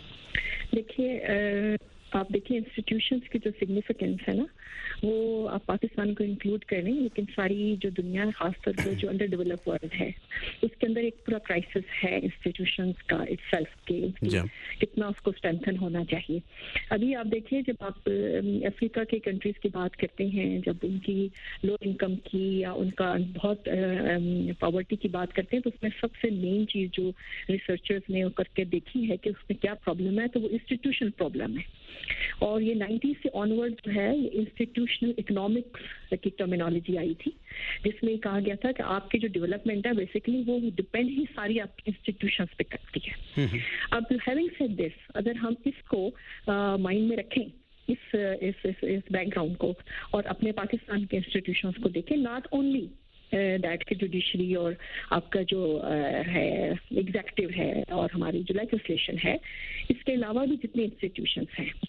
دیکھیے آپ دیکھیں انسٹیٹیوشنس کی جو سگنیفیکینس ہے نا وہ آپ پاکستان کو انکلوڈ کر رہے ہیں, لیکن ساری جو دنیا ہے خاص طور پہ جو انڈر ڈیولپ ورلڈ ہے اس کے اندر ایک پورا کرائسس ہے انسٹیٹیوشنس کا اٹ سیلف کے کتنا اس کو اسٹرینتھن ہونا چاہیے. ابھی آپ دیکھیں جب آپ افریقہ کے کنٹریز کی بات کرتے ہیں, جب ان کی لو انکم کی یا ان کا بہت پاورٹی کی بات کرتے ہیں تو اس میں سب سے مین چیز جو ریسرچرز نے کر کے دیکھی ہے کہ اس میں کیا پرابلم ہے تو وہ انسٹیٹیوشن پرابلم ہے. اور یہ نائنٹیز سے آن ورڈ جو ہے یہ انسٹیٹیوشنل اکنامکس کی ٹرمینالوجی آئی تھی جس میں کہا گیا تھا کہ آپ کی جو ڈیولپمنٹ ہے بیسیکلی وہ ڈپینڈ ہی ساری آپ کی انسٹیٹیوشنس پہ کرتی ہے. اب ہیونگ سیڈ دس, اگر ہم اس کو مائنڈ میں رکھیں اس اس اس بیک گراؤنڈ کو اور اپنے پاکستان کے انسٹیٹیوشنس کو دیکھیں, ناٹ اونلی دیٹ کی جوڈیشری اور آپ کا جو ہے ایگزیکٹو ہے اور ہماری جو لیجسلیشن ہے, اس کے علاوہ بھی جتنے انسٹیٹیوشنس ہیں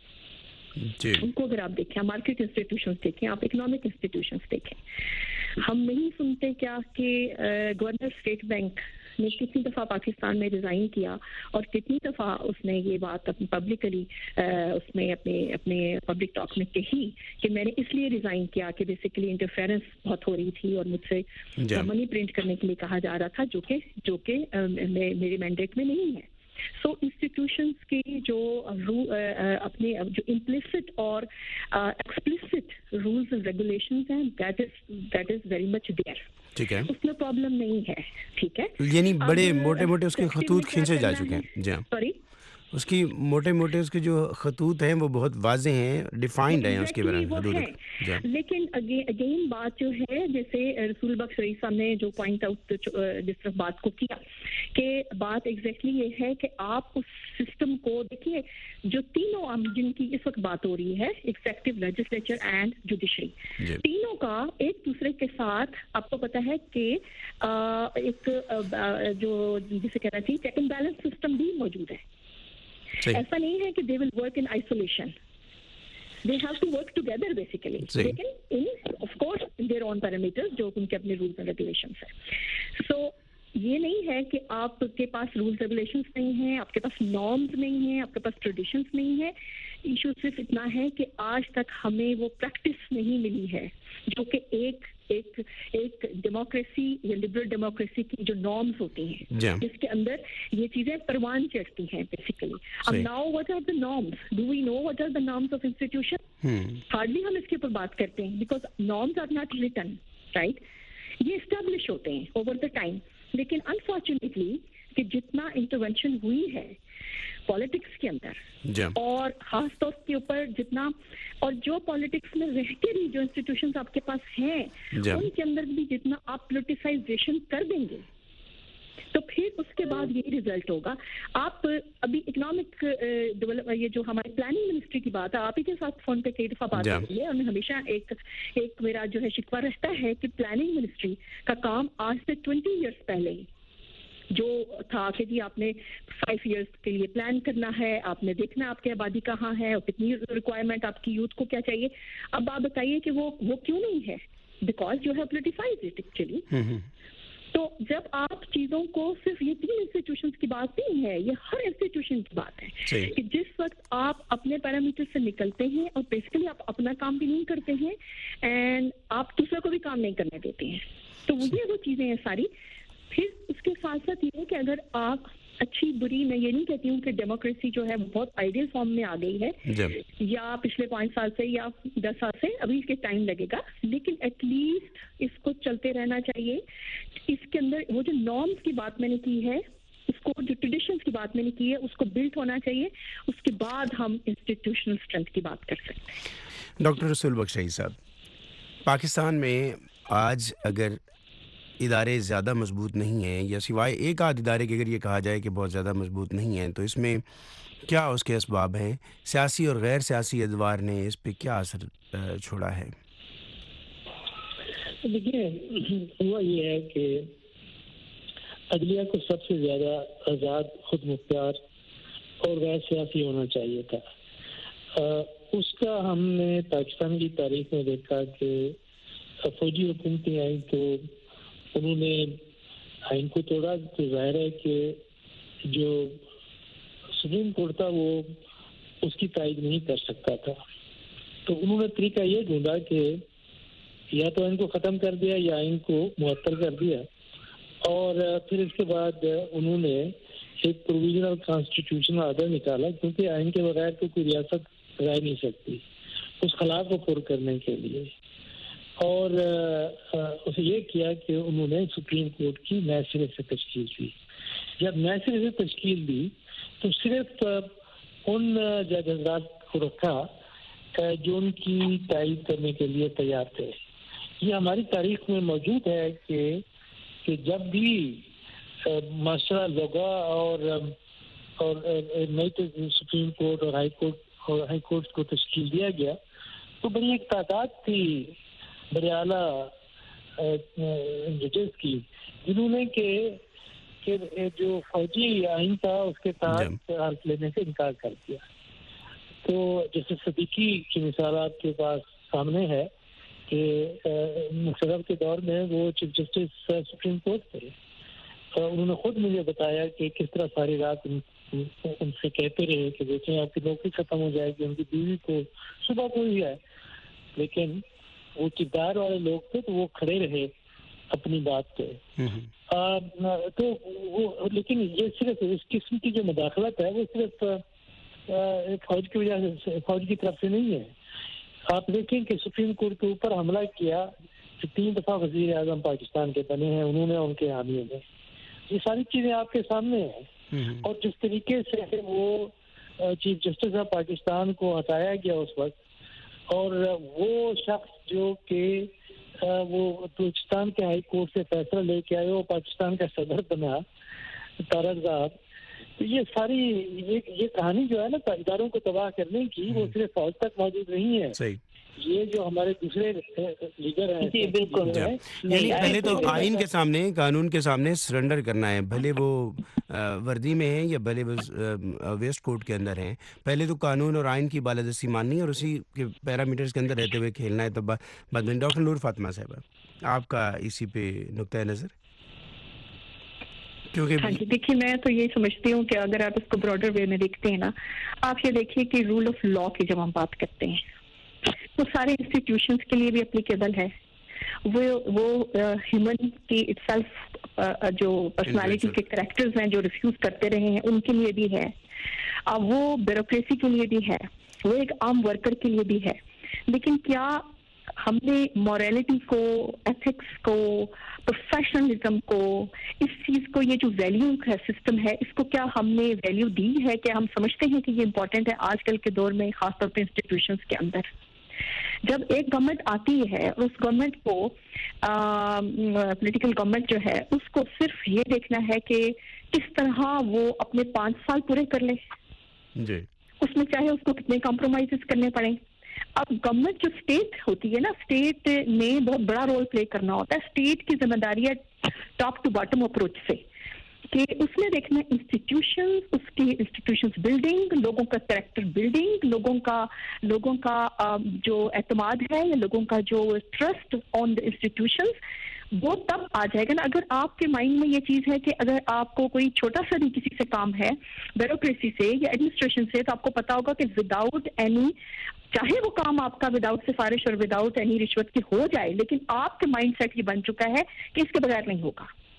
ان کو اگر آپ دیکھیں, مارکیٹ انسٹیٹیوشنس دیکھیں, آپ اکنامک انسٹیٹیوشنس دیکھیں, ہم نہیں سنتے کیا کہ گورنر اسٹیٹ بینک نے کتنی دفعہ پاکستان میں ریزائن کیا اور کتنی دفعہ اس نے یہ بات اپنی پبلکلی اس میں اپنے اپنے پبلک ٹاک میں کہی کہ میں نے اس لیے ریزائن کیا کہ بیسیکلی انٹرفیرنس بہت ہو رہی تھی اور مجھ سے منی پرنٹ کرنے کے لیے کہا جا رہا تھا جو کہ جو کہ میرے مینڈیٹ میں نہیں ہے. سو انسٹیٹیوشنس کی جو اپنے جو امپلیسٹ اور ایکسپلسٹ رولز اینڈ ریگولیشنز ہیں that is that is very much there. ٹھیک ہے, اس میں پرابلم نہیں ہے. ٹھیک ہے, یعنی بڑے موٹے موٹے اس کے خطوط کھینچے جا چکے ہیں. جی سوری اس کی موٹے موٹے اس کے جو خطوط ہیں وہ بہت واضح ہیں, ڈیفائنڈ ہیں اس کے بارے میں حدود. لیکن اگین بات جو ہے جیسے رسول بخش رئیس صاحب نے جو پوائنٹ آؤٹ جس طرح بات کو کیا کہ بات ایگزیکٹلی یہ ہے کہ آپ اس سسٹم کو دیکھیے جو تینوں جن کی اس وقت بات ہو رہی ہے ایگزیکٹو, لیجسلیچر اینڈ جوڈیشری, تینوں کا ایک دوسرے کے ساتھ آپ کو پتا ہے کہ ایک جو جسے کہنا چاہیے چیک اینڈ بیلنس سسٹم بھی موجود ہے. ایسا نہیں ہے کہ they will work in isolation, they have to work together basically, لیکن ان of course in their own parameters جو ان کے اپنے رولز اینڈ ریگولیشنس ہیں. سو یہ نہیں ہے کہ آپ کے پاس رولز ریگولیشنس نہیں ہیں, آپ کے پاس نارمز نہیں ہیں, آپ کے پاس ٹریڈیشنس نہیں ہے. ایشو صرف اتنا ہے کہ آج تک ہمیں وہ پریکٹس نہیں ملی ہے جو کہ ایک ایک ایک ڈیموکریسی یا لبرل ڈیموکریسی کی جو نارمز ہوتی ہیں جس کے اندر یہ چیزیں پروان چڑھتی ہیں بیسیکلی. اب now what are the norms, do we know what are the norms of institution? Hardly ہم اس کے اوپر بات کرتے ہیں because norms are not written, right, یہ اسٹیبلش ہوتے ہیں اوور دا ٹائم. لیکن انفارچونیٹلی کہ جتنا انٹروینشن ہوئی ہے پالیٹکس کے اندر اور خاص طور کے اوپر جتنا اور جو پالیٹکس میں رہ کے بھی جو انسٹیٹیوشنز آپ کے پاس ہیں ان کے اندر بھی جتنا آپ پولیٹیسائزیشن کر دیں گے تو پھر اس کے بعد یہی ریزلٹ ہوگا. آپ ابھی اکنامک ڈیولپ یہ جو ہماری پلاننگ منسٹری کی بات ہے آپ ہی کے ساتھ فون پہ کئی دفعہ بات ہوئی ہے اور ہمیشہ ایک ایک میرا جو ہے شکوہ رہتا ہے کہ پلاننگ منسٹری کا کام آج سے ٹوینٹی ایئرس پہلے ہی جو تھا کہ جی آپ نے فائیو ایئرس کے لیے پلان کرنا ہے, آپ نے دیکھنا آپ کی آبادی کہاں ہے اور کتنی ریکوائرمنٹ آپ کی یوتھ کو کیا چاہیے. اب آپ بتائیے کہ وہ وہ کیوں نہیں ہے, because you have politicised it actually. تو جب آپ چیزوں کو صرف یہ تین انسٹیٹیوشنز کی بات نہیں ہے, یہ ہر انسٹیٹیوشن کی بات ہے کہ جس وقت آپ اپنے پیرامیٹر سے نکلتے ہیں اور بیسیکلی آپ اپنا کام بھی نہیں کرتے ہیں اینڈ آپ دوسرے کو بھی کام نہیں کرنے دیتے ہیں, تو یہ وہ چیزیں ہیں ساری پھر اس کے ساتھ ساتھ یہ ہے کہ اگر آپ اچھی بری، میں یہ نہیں کہتی ہوں کہ ڈیموکریسی جو ہے بہت آئیڈیل فارم میں آ گئی ہے یا پچھلے پانچ سال سے یا دس سال سے، ابھی اس کے ٹائم لگے گا، لیکن ایٹ لیسٹ اس کو چلتے رہنا چاہیے. اس کے اندر وہ جو نارمس کی بات میں نے کی ہے، اس کو جو ٹریڈیشنز کی بات میں نے کی ہے، اس کو بلٹ ہونا چاہیے. اس کے بعد ہم انسٹیٹیوشنل اسٹرینتھ کی بات کر سکتے ہیں. ڈاکٹر رسول بخش شہید صاحب، پاکستان میں آج اگر ادارے زیادہ مضبوط نہیں ہیں، یا سوائے ایک آدھ ادارے کے اگر یہ کہا جائے کہ بہت زیادہ مضبوط نہیں ہیں، تو اس میں کیا اس کے اسباب ہیں؟ سیاسی اور غیر سیاسی ادوار نے اس پہ کیا اثر چھوڑا ہے؟ دیکھیے، ہوا یہ ہے کہ عدلیہ کو سب سے زیادہ آزاد، خود مختار اور غیر سیاسی ہونا چاہیے تھا. اس کا ہم نے پاکستان کی تاریخ میں دیکھا کہ فوجی حکومتیں آئیں تو انہوں نے آئین کو توڑا. تو ظاہر ہے کہ جو سپریم کورٹ تھا وہ اس کی تائید نہیں کر سکتا تھا. تو انہوں نے طریقہ یہ ڈھونڈا کہ یا تو آئین کو ختم کر دیا یا آئین کو معطل کر دیا، اور پھر اس کے بعد انہوں نے ایک پروویژنل کانسٹیٹیوشنل آرڈر نکالا، کیونکہ آئین کے بغیر تو کوئی ریاست رہ نہیں سکتی اس خلا کو پور کرنے کے لیے. اور اسے یہ کیا کہ انہوں نے سپریم کورٹ کی نئے سرے سے تشکیل دی. جب نئے سرے سے تشکیل دی تو صرف ان جج حضرات کو رکھا جو ان کی تائید کرنے کے لیے تیار تھے. یہ ہماری تاریخ میں موجود ہے کہ کہ جب بھی معاشرہ لگا اور اور نئی سپریم کورٹ اور ہائی کورٹ اور ہائی کورٹ کو تشکیل دیا گیا تو بڑی ایک تعداد تھی بڑے اعلیٰ ججز کی، جنہوں نے کہ کہ جو فوجی آئین تھا اس کے تحت حلف لینے سے انکار کر دیا. تو جیسے صدیقی کی مثال آپ کے پاس سامنے ہے کہ مشرف کے دور میں وہ چیف جسٹس سپریم کورٹ تھے. انہوں نے خود مجھے بتایا کہ کس طرح ساری رات ان سے کہتے رہے کہ دیکھیں آپ کی نوکری ختم ہو جائے گی، ان کی بیوی کو صبح کو ہی ہے، لیکن وہ کردار والے لوگ تھے تو وہ کھڑے رہے اپنی بات پہ. تو وہ لیکن یہ صرف اس قسم کی جو مداخلت ہے وہ صرف فوج کی وجہ سے، فوج کی طرف سے نہیں ہے. آپ دیکھیں کہ سپریم کورٹ کے اوپر حملہ کیا، تین دفعہ وزیر اعظم پاکستان کے بنے ہیں انہوں نے، ان کے حامیوں نے. یہ ساری چیزیں آپ کے سامنے ہیں. اور جس طریقے سے وہ چیف جسٹس آف پاکستان کو ہٹایا گیا اس وقت، اور وہ شخص جو کہ وہ بلوچستان کے ہائی کورٹ سے فیصلہ لے کے آئے، وہ پاکستان کا صدر بنا، طارق صاحب. تو یہ ساری یہ کہانی جو ہے نا اداروں کو تباہ کرنے کی، وہ صرف فوج تک موجود نہیں ہے. صحیح. یہ جو ہمارے دوسرے لیڈر ہیں، جی بالکل، یعنی پہلے تو آئین کے سامنے، قانون کے سامنے سرنڈر کرنا ہے، بھلے وہ وردی میں ہیں یا بھلے وہ ویسٹ کوٹ کے اندر ہیں. پہلے تو قانون اور آئین کی بالادستی ماننی ہے اور اسی کے پیرامیٹرز کے اندر رہتے ہوئے کھیلنا ہے. تو بعد میں ڈاکٹر نور فاطمہ صاحبہ، آپ کا اسی پہ نقطۂ نظر؟ ہاں جی، دیکھیے میں تو یہ سمجھتی ہوں کہ اگر آپ اس کو براڈر وے میں دیکھتے ہیں نا، آپ یہ دیکھیے کہ رول آف لا کی جب ہم بات کرتے ہیں وہ سارے انسٹیٹیوشنز کے لیے بھی اپلیکیبل ہے. وہ وہ ہیومن کی اٹ سیلف جو پرسنالٹی کے کریکٹرز ہیں جو ریفیوز کرتے رہے ہیں ان کے لیے بھی ہے، وہ بیوروکریسی کے لیے بھی ہے، وہ ایک عام ورکر کے لیے بھی ہے. لیکن کیا ہم نے مورالٹی کو، ایتھکس کو، پروفیشنلزم کو، اس چیز کو، یہ جو ویلیو کا سسٹم ہے اس کو کیا ہم نے ویلیو دی ہے؟ کہ ہم سمجھتے ہیں کہ یہ امپورٹنٹ ہے آج کل کے دور میں، خاص طور پہ انسٹیٹیوشنز کے اندر؟ جب ایک گورنمنٹ آتی ہے اور اس گورنمنٹ کو پولیٹیکل گورنمنٹ جو ہے اس کو صرف یہ دیکھنا ہے کہ کس طرح وہ اپنے پانچ سال پورے کر لے، جی اس میں چاہے اس کو کتنے کمپرومائزز کرنے پڑیں. اب گورنمنٹ جو اسٹیٹ ہوتی ہے نا، اسٹیٹ نے بہت بڑا رول پلے کرنا ہوتا ہے. اسٹیٹ کی ذمہ داری ہے ٹاپ ٹو باٹم اپروچ سے کہ اس نے دیکھنا انسٹیٹیوشن، اس کی انسٹیٹیوشنز بلڈنگ، لوگوں کا کریکٹر بلڈنگ، لوگوں کا لوگوں کا جو اعتماد ہے یا لوگوں کا جو ٹرسٹ آن دا انسٹیٹیوشنز، وہ تب آ جائے گا نا. اگر آپ کے مائنڈ میں یہ چیز ہے کہ اگر آپ کو کوئی چھوٹا سا بھی کسی سے کام ہے بیوروکریسی سے یا ایڈمنسٹریشن سے، تو آپ کو پتا ہوگا کہ وداؤٹ اینی، چاہے وہ کام آپ کا وداؤٹ سفارش اور وداؤٹ اینی رشوت کی ہو جائے، لیکن آپ کے مائنڈ سیٹ یہ بن چکا ہے کہ اس کے بغیر نہیں ہوگا.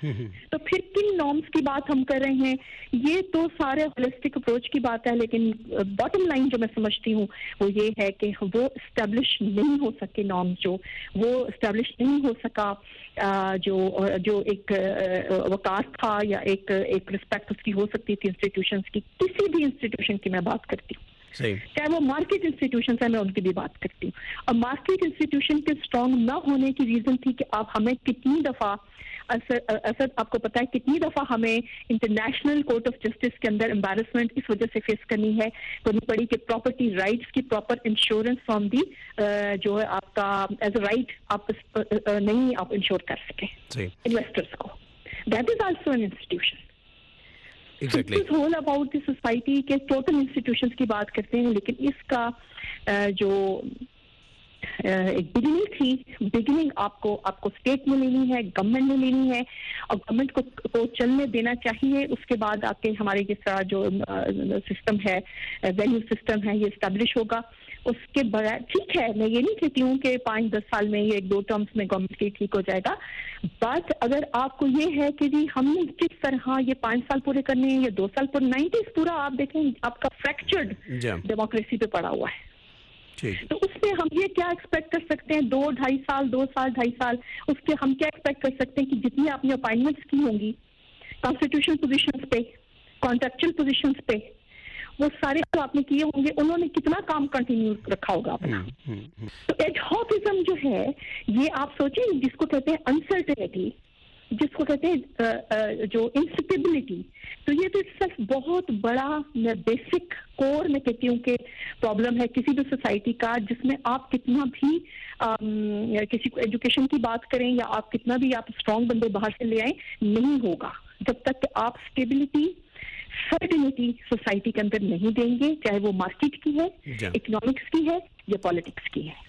तो फिर किन नॉर्म्स की बात हम कर रहे हैं, ये तो सारे होलिस्टिक अप्रोच की बात है, लेकिन बॉटम लाइन जो मैं समझती हूँ वो ये है कि वो इस्टेब्लिश नहीं हो सके नॉर्म्स, जो वो इस्टेब्लिश नहीं हो सका, जो जो एक वकार था या एक एक रिस्पेक्ट उसकी हो सकती थी इंस्टीट्यूशंस की, किसी भी इंस्टीट्यूशन की मैं बात करती हूँ, चाहे वो मार्केट इंस्टीट्यूशन है, मैं उनकी भी बात करती हूँ। और मार्केट इंस्टीट्यूशन के स्ट्रांग न होने की रीजन थी कि आप हमें कितनी दफा असर असर आपको पता है कितनी दफा हमें इंटरनेशनल कोर्ट ऑफ जस्टिस के अंदर एम्बैरसमेंट इस वजह से फेस करनी है करनी पड़ी कि प्रॉपर्टी राइट्स की प्रॉपर इंश्योरेंस फ्रॉम दी जो है आपका एज अ राइट आप नहीं आप इंश्योर कर सके इन्वेस्टर्स को। That is also an institution. Exactly. It's all about the society के टोटल इंस्टीट्यूशंस की बात करते हैं, लेकिन इसका जो एक बिगिनिंग थी, बिगिनिंग आपको आपको स्टेट में लेनी है, गवर्नमेंट में लेनी है, और गवर्नमेंट को, को चलने देना चाहिए। उसके बाद आके हमारे जिस तरह जो सिस्टम है, वैल्यू सिस्टम है, ये इस्टेब्लिश होगा। उसके बगैर ठीक है, मैं ये नहीं कहती हूँ कि पाँच दस साल में ये एक दो टर्म्स में गवर्नमेंट की ठीक हो जाएगा, बट अगर आपको ये है कि जी हमने किस तरह ये पाँच साल पूरे करने हैं या दो साल पूरे, नाइन्टीज पूरा आप देखें आपका फ्रैक्चर्ड डेमोक्रेसी पे पड़ा हुआ है, तो उसमें हम ये क्या एक्सपेक्ट कर सकते हैं, दो ढाई साल दो साल ढाई साल उसके हम क्या एक्सपेक्ट कर सकते हैं कि जितनी आपने अपॉइंटमेंट्स की होंगी कॉन्स्टिट्यूशनल पोजीशंस पे, कॉन्ट्रैक्चुअल पोजीशंस पे, वो सारे जो आपने किए होंगे, उन्होंने कितना काम कंटिन्यू रखा होगा अपना। तो एडहॉकिज्म जो है ये आप सोचिए, जिसको कहते हैं अनसर्टेनिटी, जिसको कहते हैं जो इंस्टेबिलिटी, तो ये तो सिर्फ बहुत बड़ा बेसिक कोर में कहती हूँ कि प्रॉब्लम है किसी भी सोसाइटी का, जिसमें आप कितना भी आम, किसी को एजुकेशन की बात करें या आप कितना भी आप स्ट्रांग बंदे बाहर से ले आए, नहीं होगा जब तक कि आप स्टेबिलिटी सर्टेनिटी सोसाइटी के अंदर नहीं देंगे, चाहे वो मार्केट की है, इकोनॉमिक्स की है या पॉलिटिक्स की है।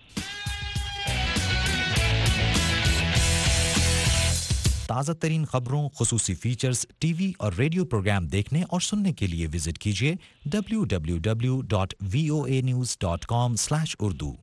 ताज़ा तरीन खबरों, खुसूसी फीचर्स, टीवी और रेडियो प्रोग्राम देखने और सुनने के लिए विजिट कीजिए W W W dot V O A news dot com slash Urdu.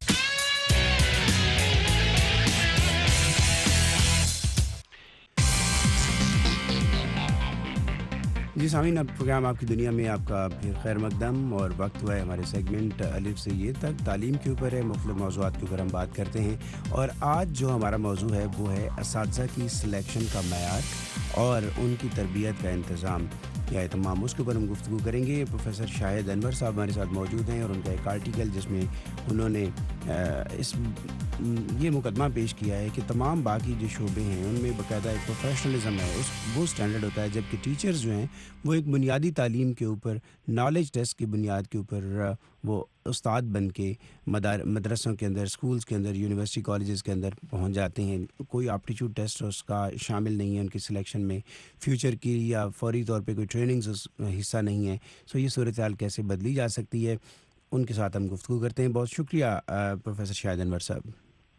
जी सामीन, अब प्रोग्राम आपकी दुनिया में आपका फिर खैर मकदम, और वक्त हुआ है हमारे सेगमेंट अलिफ से ये तक। तालीम के ऊपर है, मुख्तलिफ मौज़ूआत के ऊपर हम बात करते हैं, और आज जो हमारा मौजू है वो है असातिज़ा की सिलेक्शन का मयार और उनकी तरबियत का इंतज़ाम या तमाम, उसके ऊपर हम गुफ्तगू करेंगे। प्रोफेसर शाहिद अनवर साहब हमारे साथ मौजूद हैं, और उनका एक आर्टिकल जिसमें उन्होंने इस ये मुकदमा पेश किया है कि तमाम बाकी जो शोबे हैं उनमें बाकायदा एक प्रोफेशनलिज्म है, उस वो स्टैंडर्ड होता है, जबकि टीचर्स जो हैं वो एक बुनियादी तालीम के ऊपर, नॉलेज टेस्ट की बुनियाद के ऊपर वो उस्ताद बन के मदार मदरसों के अंदर, स्कूल्स के अंदर, यूनिवर्सिटी कॉलेजेस के अंदर पहुंच जाते हैं। कोई एप्टीट्यूड टेस्ट उसका शामिल नहीं है उनकी सिलेक्शन में, फ्यूचर की या फौरी तौर पे कोई ट्रेनिंग्स हिस्सा नहीं है। सो ये सूरत हाल कैसे बदली जा सकती है, उनके साथ हम गुफ्तगू करते हैं। बहुत शुक्रिया प्रोफेसर शाहिद अनवर साहब।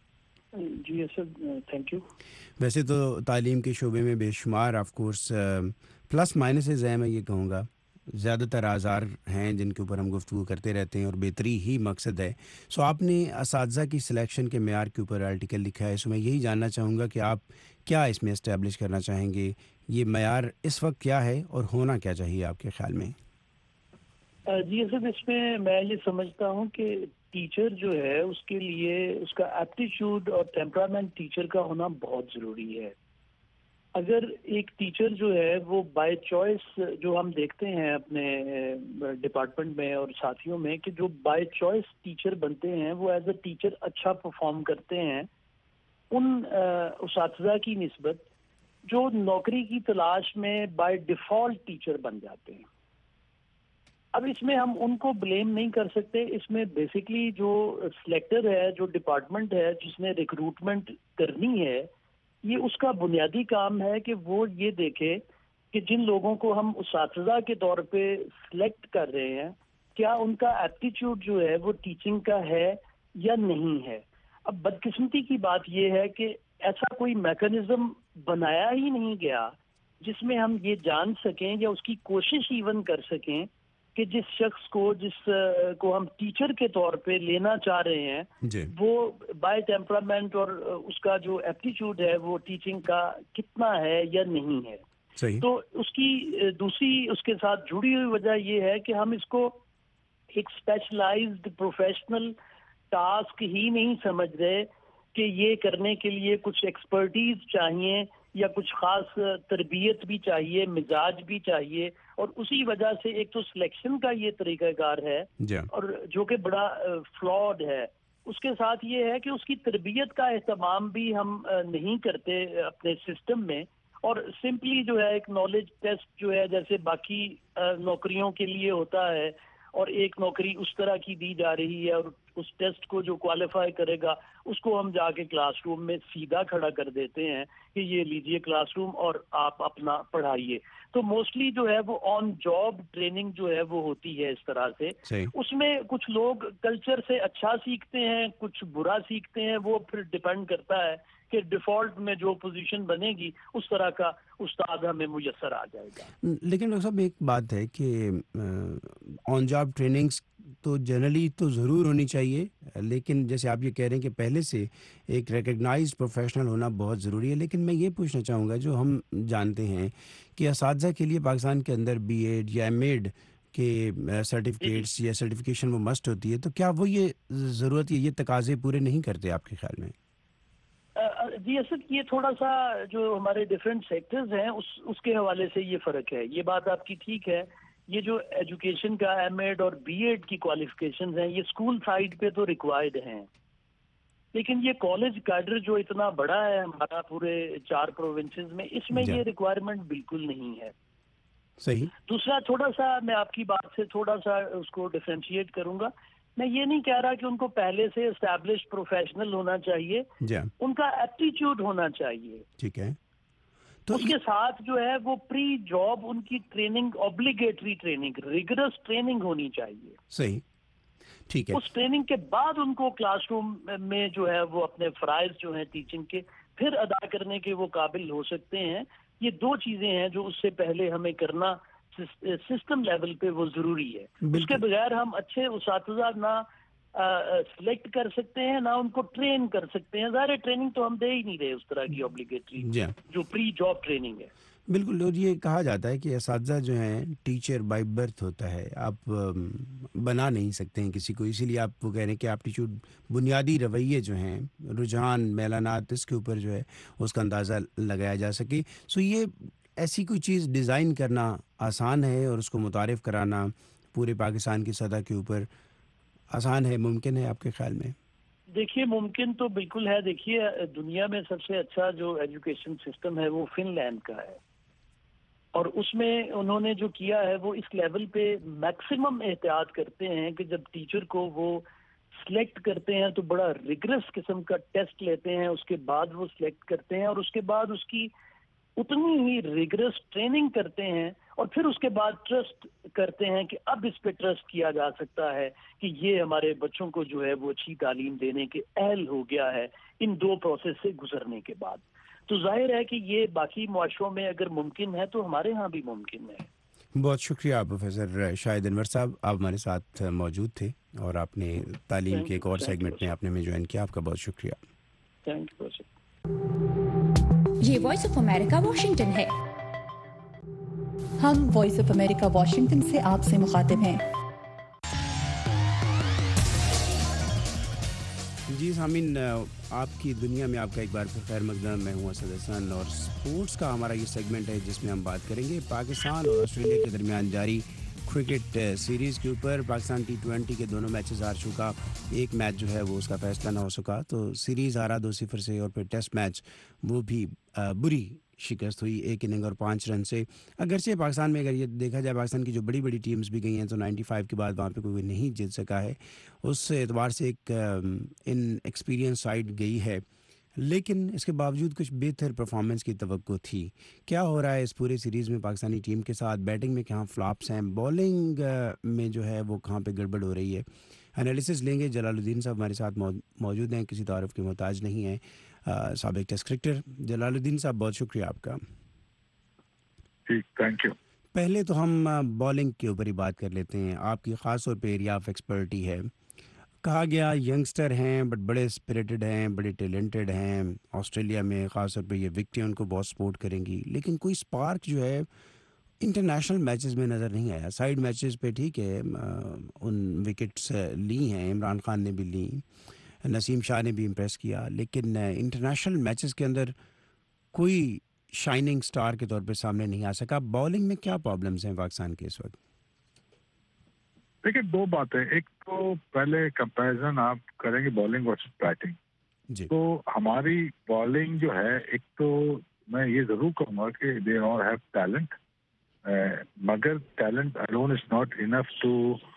जी सर, थैंक यू। वैसे तो तालीम के शोबे में बेशुमार ऑफ कोर्स प्लस माइनसेस हैं, मैं ये कहूँगा ज़्यादातर आज़ार हैं जिनके ऊपर हम गुफ्तगू करते रहते हैं और बेहतरी ही मकसद है। सो आपने असातिज़ा की सिलेक्शन के मेयार के ऊपर आर्टिकल लिखा है, सो मैं यही जानना चाहूँगा कि आप क्या इसमें इस्टेब्लिश करना चाहेंगे, ये मेयार इस वक्त क्या है और होना क्या चाहिए आपके ख्याल में? जी सर, इसमें मैं ये समझता हूँ कि टीचर जो है उसके लिए उसका एप्टीट्यूड और टेम्परामेंट टीचर का होना बहुत ज़रूरी है। अगर एक टीचर जो है वो बाय चॉइस, जो हम देखते हैं अपने डिपार्टमेंट में और साथियों में, कि जो बाय चॉइस टीचर बनते हैं वो एज अ टीचर अच्छा परफॉर्म करते हैं उन उस्ताद की निस्बत जो नौकरी की तलाश में बाय डिफ़ॉल्ट टीचर बन जाते हैं। अब इसमें हम उनको ब्लेम नहीं कर सकते, इसमें बेसिकली जो सिलेक्टर है, जो डिपार्टमेंट है जिसने रिक्रूटमेंट करनी है, ये उसका बुनियादी काम है कि वो ये देखे कि जिन लोगों को हम उस्ताद के तौर पे सिलेक्ट कर रहे हैं, क्या उनका एप्टीट्यूड जो है वो टीचिंग का है या नहीं है। अब बदकिस्मती की बात ये है कि ऐसा कोई मैकेनिज्म बनाया ही नहीं गया जिसमें हम ये जान सकें या उसकी कोशिश इवन कर सकें کہ جس شخص کو جس کو ہم ٹیچر کے طور پہ لینا چاہ رہے ہیں وہ بائی ٹیمپرامنٹ اور اس کا جو ایپٹیچیوڈ ہے وہ ٹیچنگ کا کتنا ہے یا نہیں ہے. تو اس کی دوسری اس کے ساتھ جڑی ہوئی وجہ یہ ہے کہ ہم اس کو ایک اسپیشلائزڈ پروفیشنل ٹاسک ہی نہیں سمجھ رہے کہ یہ کرنے کے لیے کچھ ایکسپرٹیز چاہیے یا کچھ خاص تربیت بھی چاہیے, مزاج بھی چاہیے, اور اسی وجہ سے ایک تو سلیکشن کا یہ طریقہ کار ہے اور جو کہ بڑا فلاڈ ہے. اس کے ساتھ یہ ہے کہ اس کی تربیت کا اہتمام بھی ہم نہیں کرتے اپنے سسٹم میں, اور سمپلی جو ہے ایک نالج ٹیسٹ جو ہے جیسے باقی نوکریوں کے لیے ہوتا ہے اور ایک نوکری اس طرح کی دی جا رہی ہے اور اس ٹیسٹ کو جو کوالیفائی کرے گا اس کو ہم جا کے کلاس روم میں سیدھا کھڑا کر دیتے ہیں کہ یہ لیجئے کلاس روم اور آپ اپنا پڑھائیے. تو موسٹلی جو ہے وہ آن جاب ٹریننگ جو ہے وہ ہوتی ہے اس طرح سے. اس میں کچھ لوگ کلچر سے اچھا سیکھتے ہیں, کچھ برا سیکھتے ہیں, وہ پھر ڈیپینڈ کرتا ہے کہ ڈیفالٹ میں جو پوزیشن بنے گی اس طرح کا استاد ہمیں میسر آ جائے گا. لیکن ڈاکٹر صاحب ایک بات ہے کہ آن جاب ٹریننگز تو جنرلی تو ضرور ہونی چاہیے, لیکن جیسے آپ یہ کہہ رہے ہیں کہ پہلے سے ایک ریکگنائزڈ پروفیشنل ہونا بہت ضروری ہے. لیکن میں یہ پوچھنا چاہوں گا, جو ہم جانتے ہیں کہ اساتذہ کے لیے پاکستان کے اندر بی ایڈ یا ایم ایڈ کے سرٹیفکیٹس یا سرٹیفکیشن وہ مسٹ ہوتی ہے, تو کیا وہ یہ ضرورت یہ تقاضے پورے نہیں کرتے آپ کے خیال میں؟ جی اصل یہ تھوڑا سا جو ہمارے ڈفرینٹ سیکٹرز ہیں اس اس کے حوالے سے یہ فرق ہے. یہ بات آپ کی ٹھیک ہے, یہ جو ایجوکیشن کا ایم ایڈ اور بی ایڈ کی کوالیفکیشنز ہیں یہ اسکول سائڈ پہ تو ریکوائرڈ ہیں, لیکن یہ کالج کیڈر جو اتنا بڑا ہے ہمارا پورے چار پروونسز میں, اس میں یہ ریکوائرمنٹ بالکل نہیں ہے. صحیح. دوسرا تھوڑا سا میں آپ کی بات سے تھوڑا سا اس کو ڈفرینشیٹ کروں گا. میں یہ نہیں کہہ رہا کہ ان کو پہلے سے اسٹیبلش پروفیشنل ہونا چاہیے, ان کا ایپٹیچیوڈ ہونا چاہیے. ٹھیک ہے. تو اس کے ساتھ جو ہے وہ پری جاب ان کی training, obligatory training, rigorous training ہونی چاہیے. صحیح. ٹھیک ہے. اس ٹریننگ کے بعد ان کو کلاس روم میں جو ہے وہ اپنے فرائض جو ہیں ٹیچنگ کے پھر ادا کرنے کے وہ قابل ہو سکتے ہیں. یہ دو چیزیں ہیں جو اس سے پہلے ہمیں کرنا سسٹم لیول پہ وہ ضروری ہے. اس کے بغیر ہم اچھے اساتذہ نہ سلیکٹ کر سکتے ہیں نہ ان کو ٹرین کر سکتے ہیں. ظاہر ٹریننگ تو ہم دے ہی نہیں رہے اس طرح کی اوبلیگیٹری جو پری جاب ٹریننگ ہے. بالکل. اور یہ کہا جاتا ہے کہ اساتذہ جو ہیں ٹیچر بائی برتھ ہوتا ہے, آپ بنا نہیں سکتے ہیں کسی کو, اسی لیے آپ وہ کہہ رہے ہیں کہ ایپٹیچیوڈ بنیادی رویے جو ہیں, رجحان, میلانات, اس کے اوپر جو ہے اس کا اندازہ لگایا جا سکے. سو یہ ایسی کوئی چیز ڈیزائن کرنا آسان ہے اور اس کو متعارف کرانا پورے پاکستان کی سطح کے اوپر آسان ہے, ممکن ہے آپ کے خیال میں؟ دیکھیے ممکن تو بالکل ہے. دیکھیے دنیا میں سب سے اچھا جو ایجوکیشن سسٹم ہے وہ فن لینڈ کا ہے, اور اس میں انہوں نے جو کیا ہے وہ اس لیول پہ میکسیمم احتیاط کرتے ہیں کہ جب ٹیچر کو وہ سلیکٹ کرتے ہیں تو بڑا ریگرس قسم کا ٹیسٹ لیتے ہیں, اس کے بعد وہ سلیکٹ کرتے ہیں اور اس کے بعد اس کی اتنی ہی ریگرس ٹریننگ کرتے ہیں اور پھر اس کے بعد ٹرسٹ کرتے ہیں کہ اب اس پہ ٹرسٹ کیا جا سکتا ہے کہ یہ ہمارے بچوں کو جو ہے وہ اچھی تعلیم دینے کے اہل ہو گیا ہے ان دو پروسیس سے گزرنے کے بعد. تو ظاہر ہے کہ یہ باقی معاشروں میں اگر ممکن ہے تو ہمارے ہاں بھی ممکن ہے. بہت شکریہ پروفیسر شاہد انور صاحب, آپ ہمارے ساتھ موجود تھے اور آپ نے تعلیم کے ایک اور سیگمنٹ میں آپ نے ہمیں جوائن کیا. آپ کا بہت شکریہ. Thank you. یہ وائس آف امریکہ واشنگٹن ہے. ہم وائس آف امریکہ واشنگٹن سے آپ سے مخاطب ہیں. جی سامعین, آپ کی دنیا میں آپ کا ایک بار پھر خیر مقدم. میں ہوں اسد حسن اور سپورٹس کا ہمارا یہ سیگمنٹ ہے جس میں ہم بات کریں گے پاکستان اور آسٹریلیا کے درمیان جاری کرکٹ سیریز کے اوپر. پاکستان ٹی ٹوینٹی کے دونوں میچز ہار چکا, ایک میچ جو ہے وہ اس کا فیصلہ نہ ہو سکا, تو سیریز ہارا دو صفر سے, اور پھر ٹیسٹ میچ وہ بھی بری شکست ہوئی ایک اننگ اور پانچ رن سے. اگرچہ پاکستان میں اگر یہ دیکھا جائے پاکستان کی جو بڑی بڑی ٹیمز بھی گئی ہیں تو نائنٹی فائیو کے بعد وہاں پہ کوئی نہیں جیت سکا ہے, اس اعتبار سے ایک ان ایکسپیرینس سائڈ گئی ہے, لیکن اس کے باوجود کچھ بہتر پرفارمنس کی توقع تھی. کیا ہو رہا ہے اس پورے سیریز میں پاکستانی ٹیم کے ساتھ؟ بیٹنگ میں کہاں فلاپس ہیں, بالنگ میں جو ہے وہ کہاں پہ گڑبڑ ہو رہی ہے؟ انالیسس لیں گے. جلال الدین صاحب ہمارے ساتھ موجود ہیں, کسی تعارف کے محتاج نہیں ہیں, سابق ٹیسٹ کرکٹر. جلال الدین صاحب بہت شکریہ آپ کا. ٹھیک, تھینک یو. پہلے تو ہم بالنگ کے اوپر ہی بات کر لیتے ہیں. آپ کی خاص طور پہ ایریا آف ایکسپرٹی ہے. کہا گیا ینگسٹر ہیں بٹ بڑے اسپرٹڈ ہیں, بڑے ٹیلنٹڈ ہیں. آسٹریلیا میں خاص طور پہ یہ وکٹیں ان کو بہت سپورٹ کریں گی, لیکن کوئی اسپارک جو ہے انٹرنیشنل میچز میں نظر نہیں آیا. سائیڈ میچز پہ ٹھیک ہے ان وکٹس لی ہیں, عمران خان نے بھی لی, نسیم شاہ نے بھی امپریس کیا, لیکن انٹرنیشنل میچز کے اندر کوئی شائننگ سٹار کے طور پہ سامنے نہیں آ سکا. بالنگ میں کیا پرابلمز ہیں پاکستان کے اس وقت؟ دیکھیے دو باتیں, ایک تو پہلے کمپیریزن آپ کریں گے بالنگ ورسز بیٹنگ. جی. تو ہماری بالنگ جو ہے, ایک تو میں یہ ضرور کہوں گا کہ دے آل ہیو ٹیلنٹ, مگر talent alone is not enough to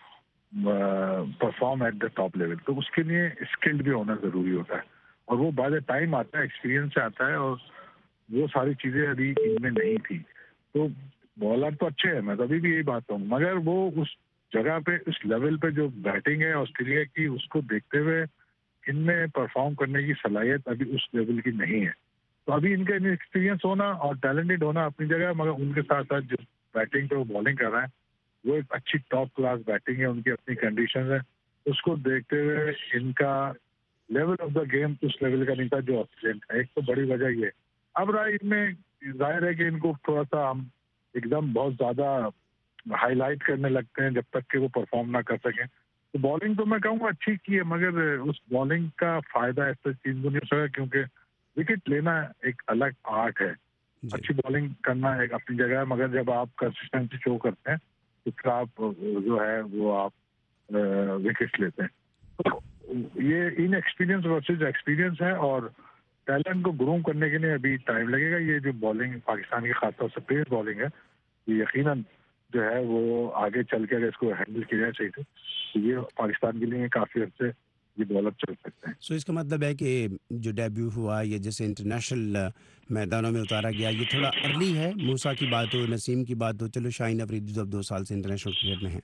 perform at the top level. تو اس کے لیے اسکلڈ بھی ہونا ضروری ہوتا ہے, اور وہ بائی دا ٹائم آتا ہے, ایکسپیرینس سے آتا ہے, اور وہ ساری چیزیں ابھی ان میں نہیں تھی. تو بالر تو اچھے ہیں, میں تو ابھی بھی یہی بات کہوں, مگر وہ اس جگہ پہ اس لیول پہ جو بیٹنگ ہے آسٹریلیا کی, اس کو دیکھتے ہوئے ان میں پرفارم کرنے کی صلاحیت ابھی اس لیول کی نہیں ہے. تو ابھی ان کا ایکسپیرینس ہونا اور ٹیلنٹڈ ہونا اپنی جگہ, مگر ان کے ساتھ ساتھ جو بیٹنگ پہ وہ بالنگ کر رہا ہے وہ ایک اچھی ٹاپ کلاس بیٹنگ ہے, ان کی اپنی کنڈیشنز ہیں. اس کو دیکھتے ہوئے ان کا لیول آف دا گیم اس لیول کا نہیں تھا جو آسٹریلین کا. ایک تو بڑی وجہ یہ ہے. اب رائے ان میں ظاہر ہے کہ ان کو تھوڑا سا ہم ایک دم بہت زیادہ ہائی لائٹ کرنے لگتے ہیں جب تک کہ وہ پرفارم نہ کر سکیں. تو بالنگ تو میں کہوں گا اچھی کی ہے, مگر اس بالنگ کا فائدہ ایسا چیز کو نہیں ہو سکا, کیونکہ وکٹ لینا ایک الگ آرٹ ہے. اچھی بالنگ کرنا ایک اپنی جگہ ہے, مگر جب آپ کنسسٹنسی شو کرتے ہیں تو پھر آپ جو ہے وہ آپ وکٹ لیتے ہیں. تو یہ ان ایکسپیرینس ورسز ایکسپیرینس ہے, اور ٹیلنٹ کو گروم کرنے کے لیے ابھی ٹائم لگے گا. یہ جو بالنگ پاکستان کی خاص طور سے پیس بالنگ ہے, یہ یقیناً جو ہے وہ آگے چل کے اگر اس کو ہینڈل کیا جائے صحیح سے, تو یہ پاکستان کے لیے کافی عرصے یہ بالر چل سکتے ہیں. سو اس کا مطلب ہے کہ جو ڈیبیو ہوا یا جیسے انٹرنیشنل میدانوں میں اتارا گیا, یہ تھوڑا ارلی ہے. موسیٰ کی بات ہو, نسیم کی بات ہو, چلو شاہین افریدی اب دو سال سے انٹرنیشنل کرکٹ میں ہیں.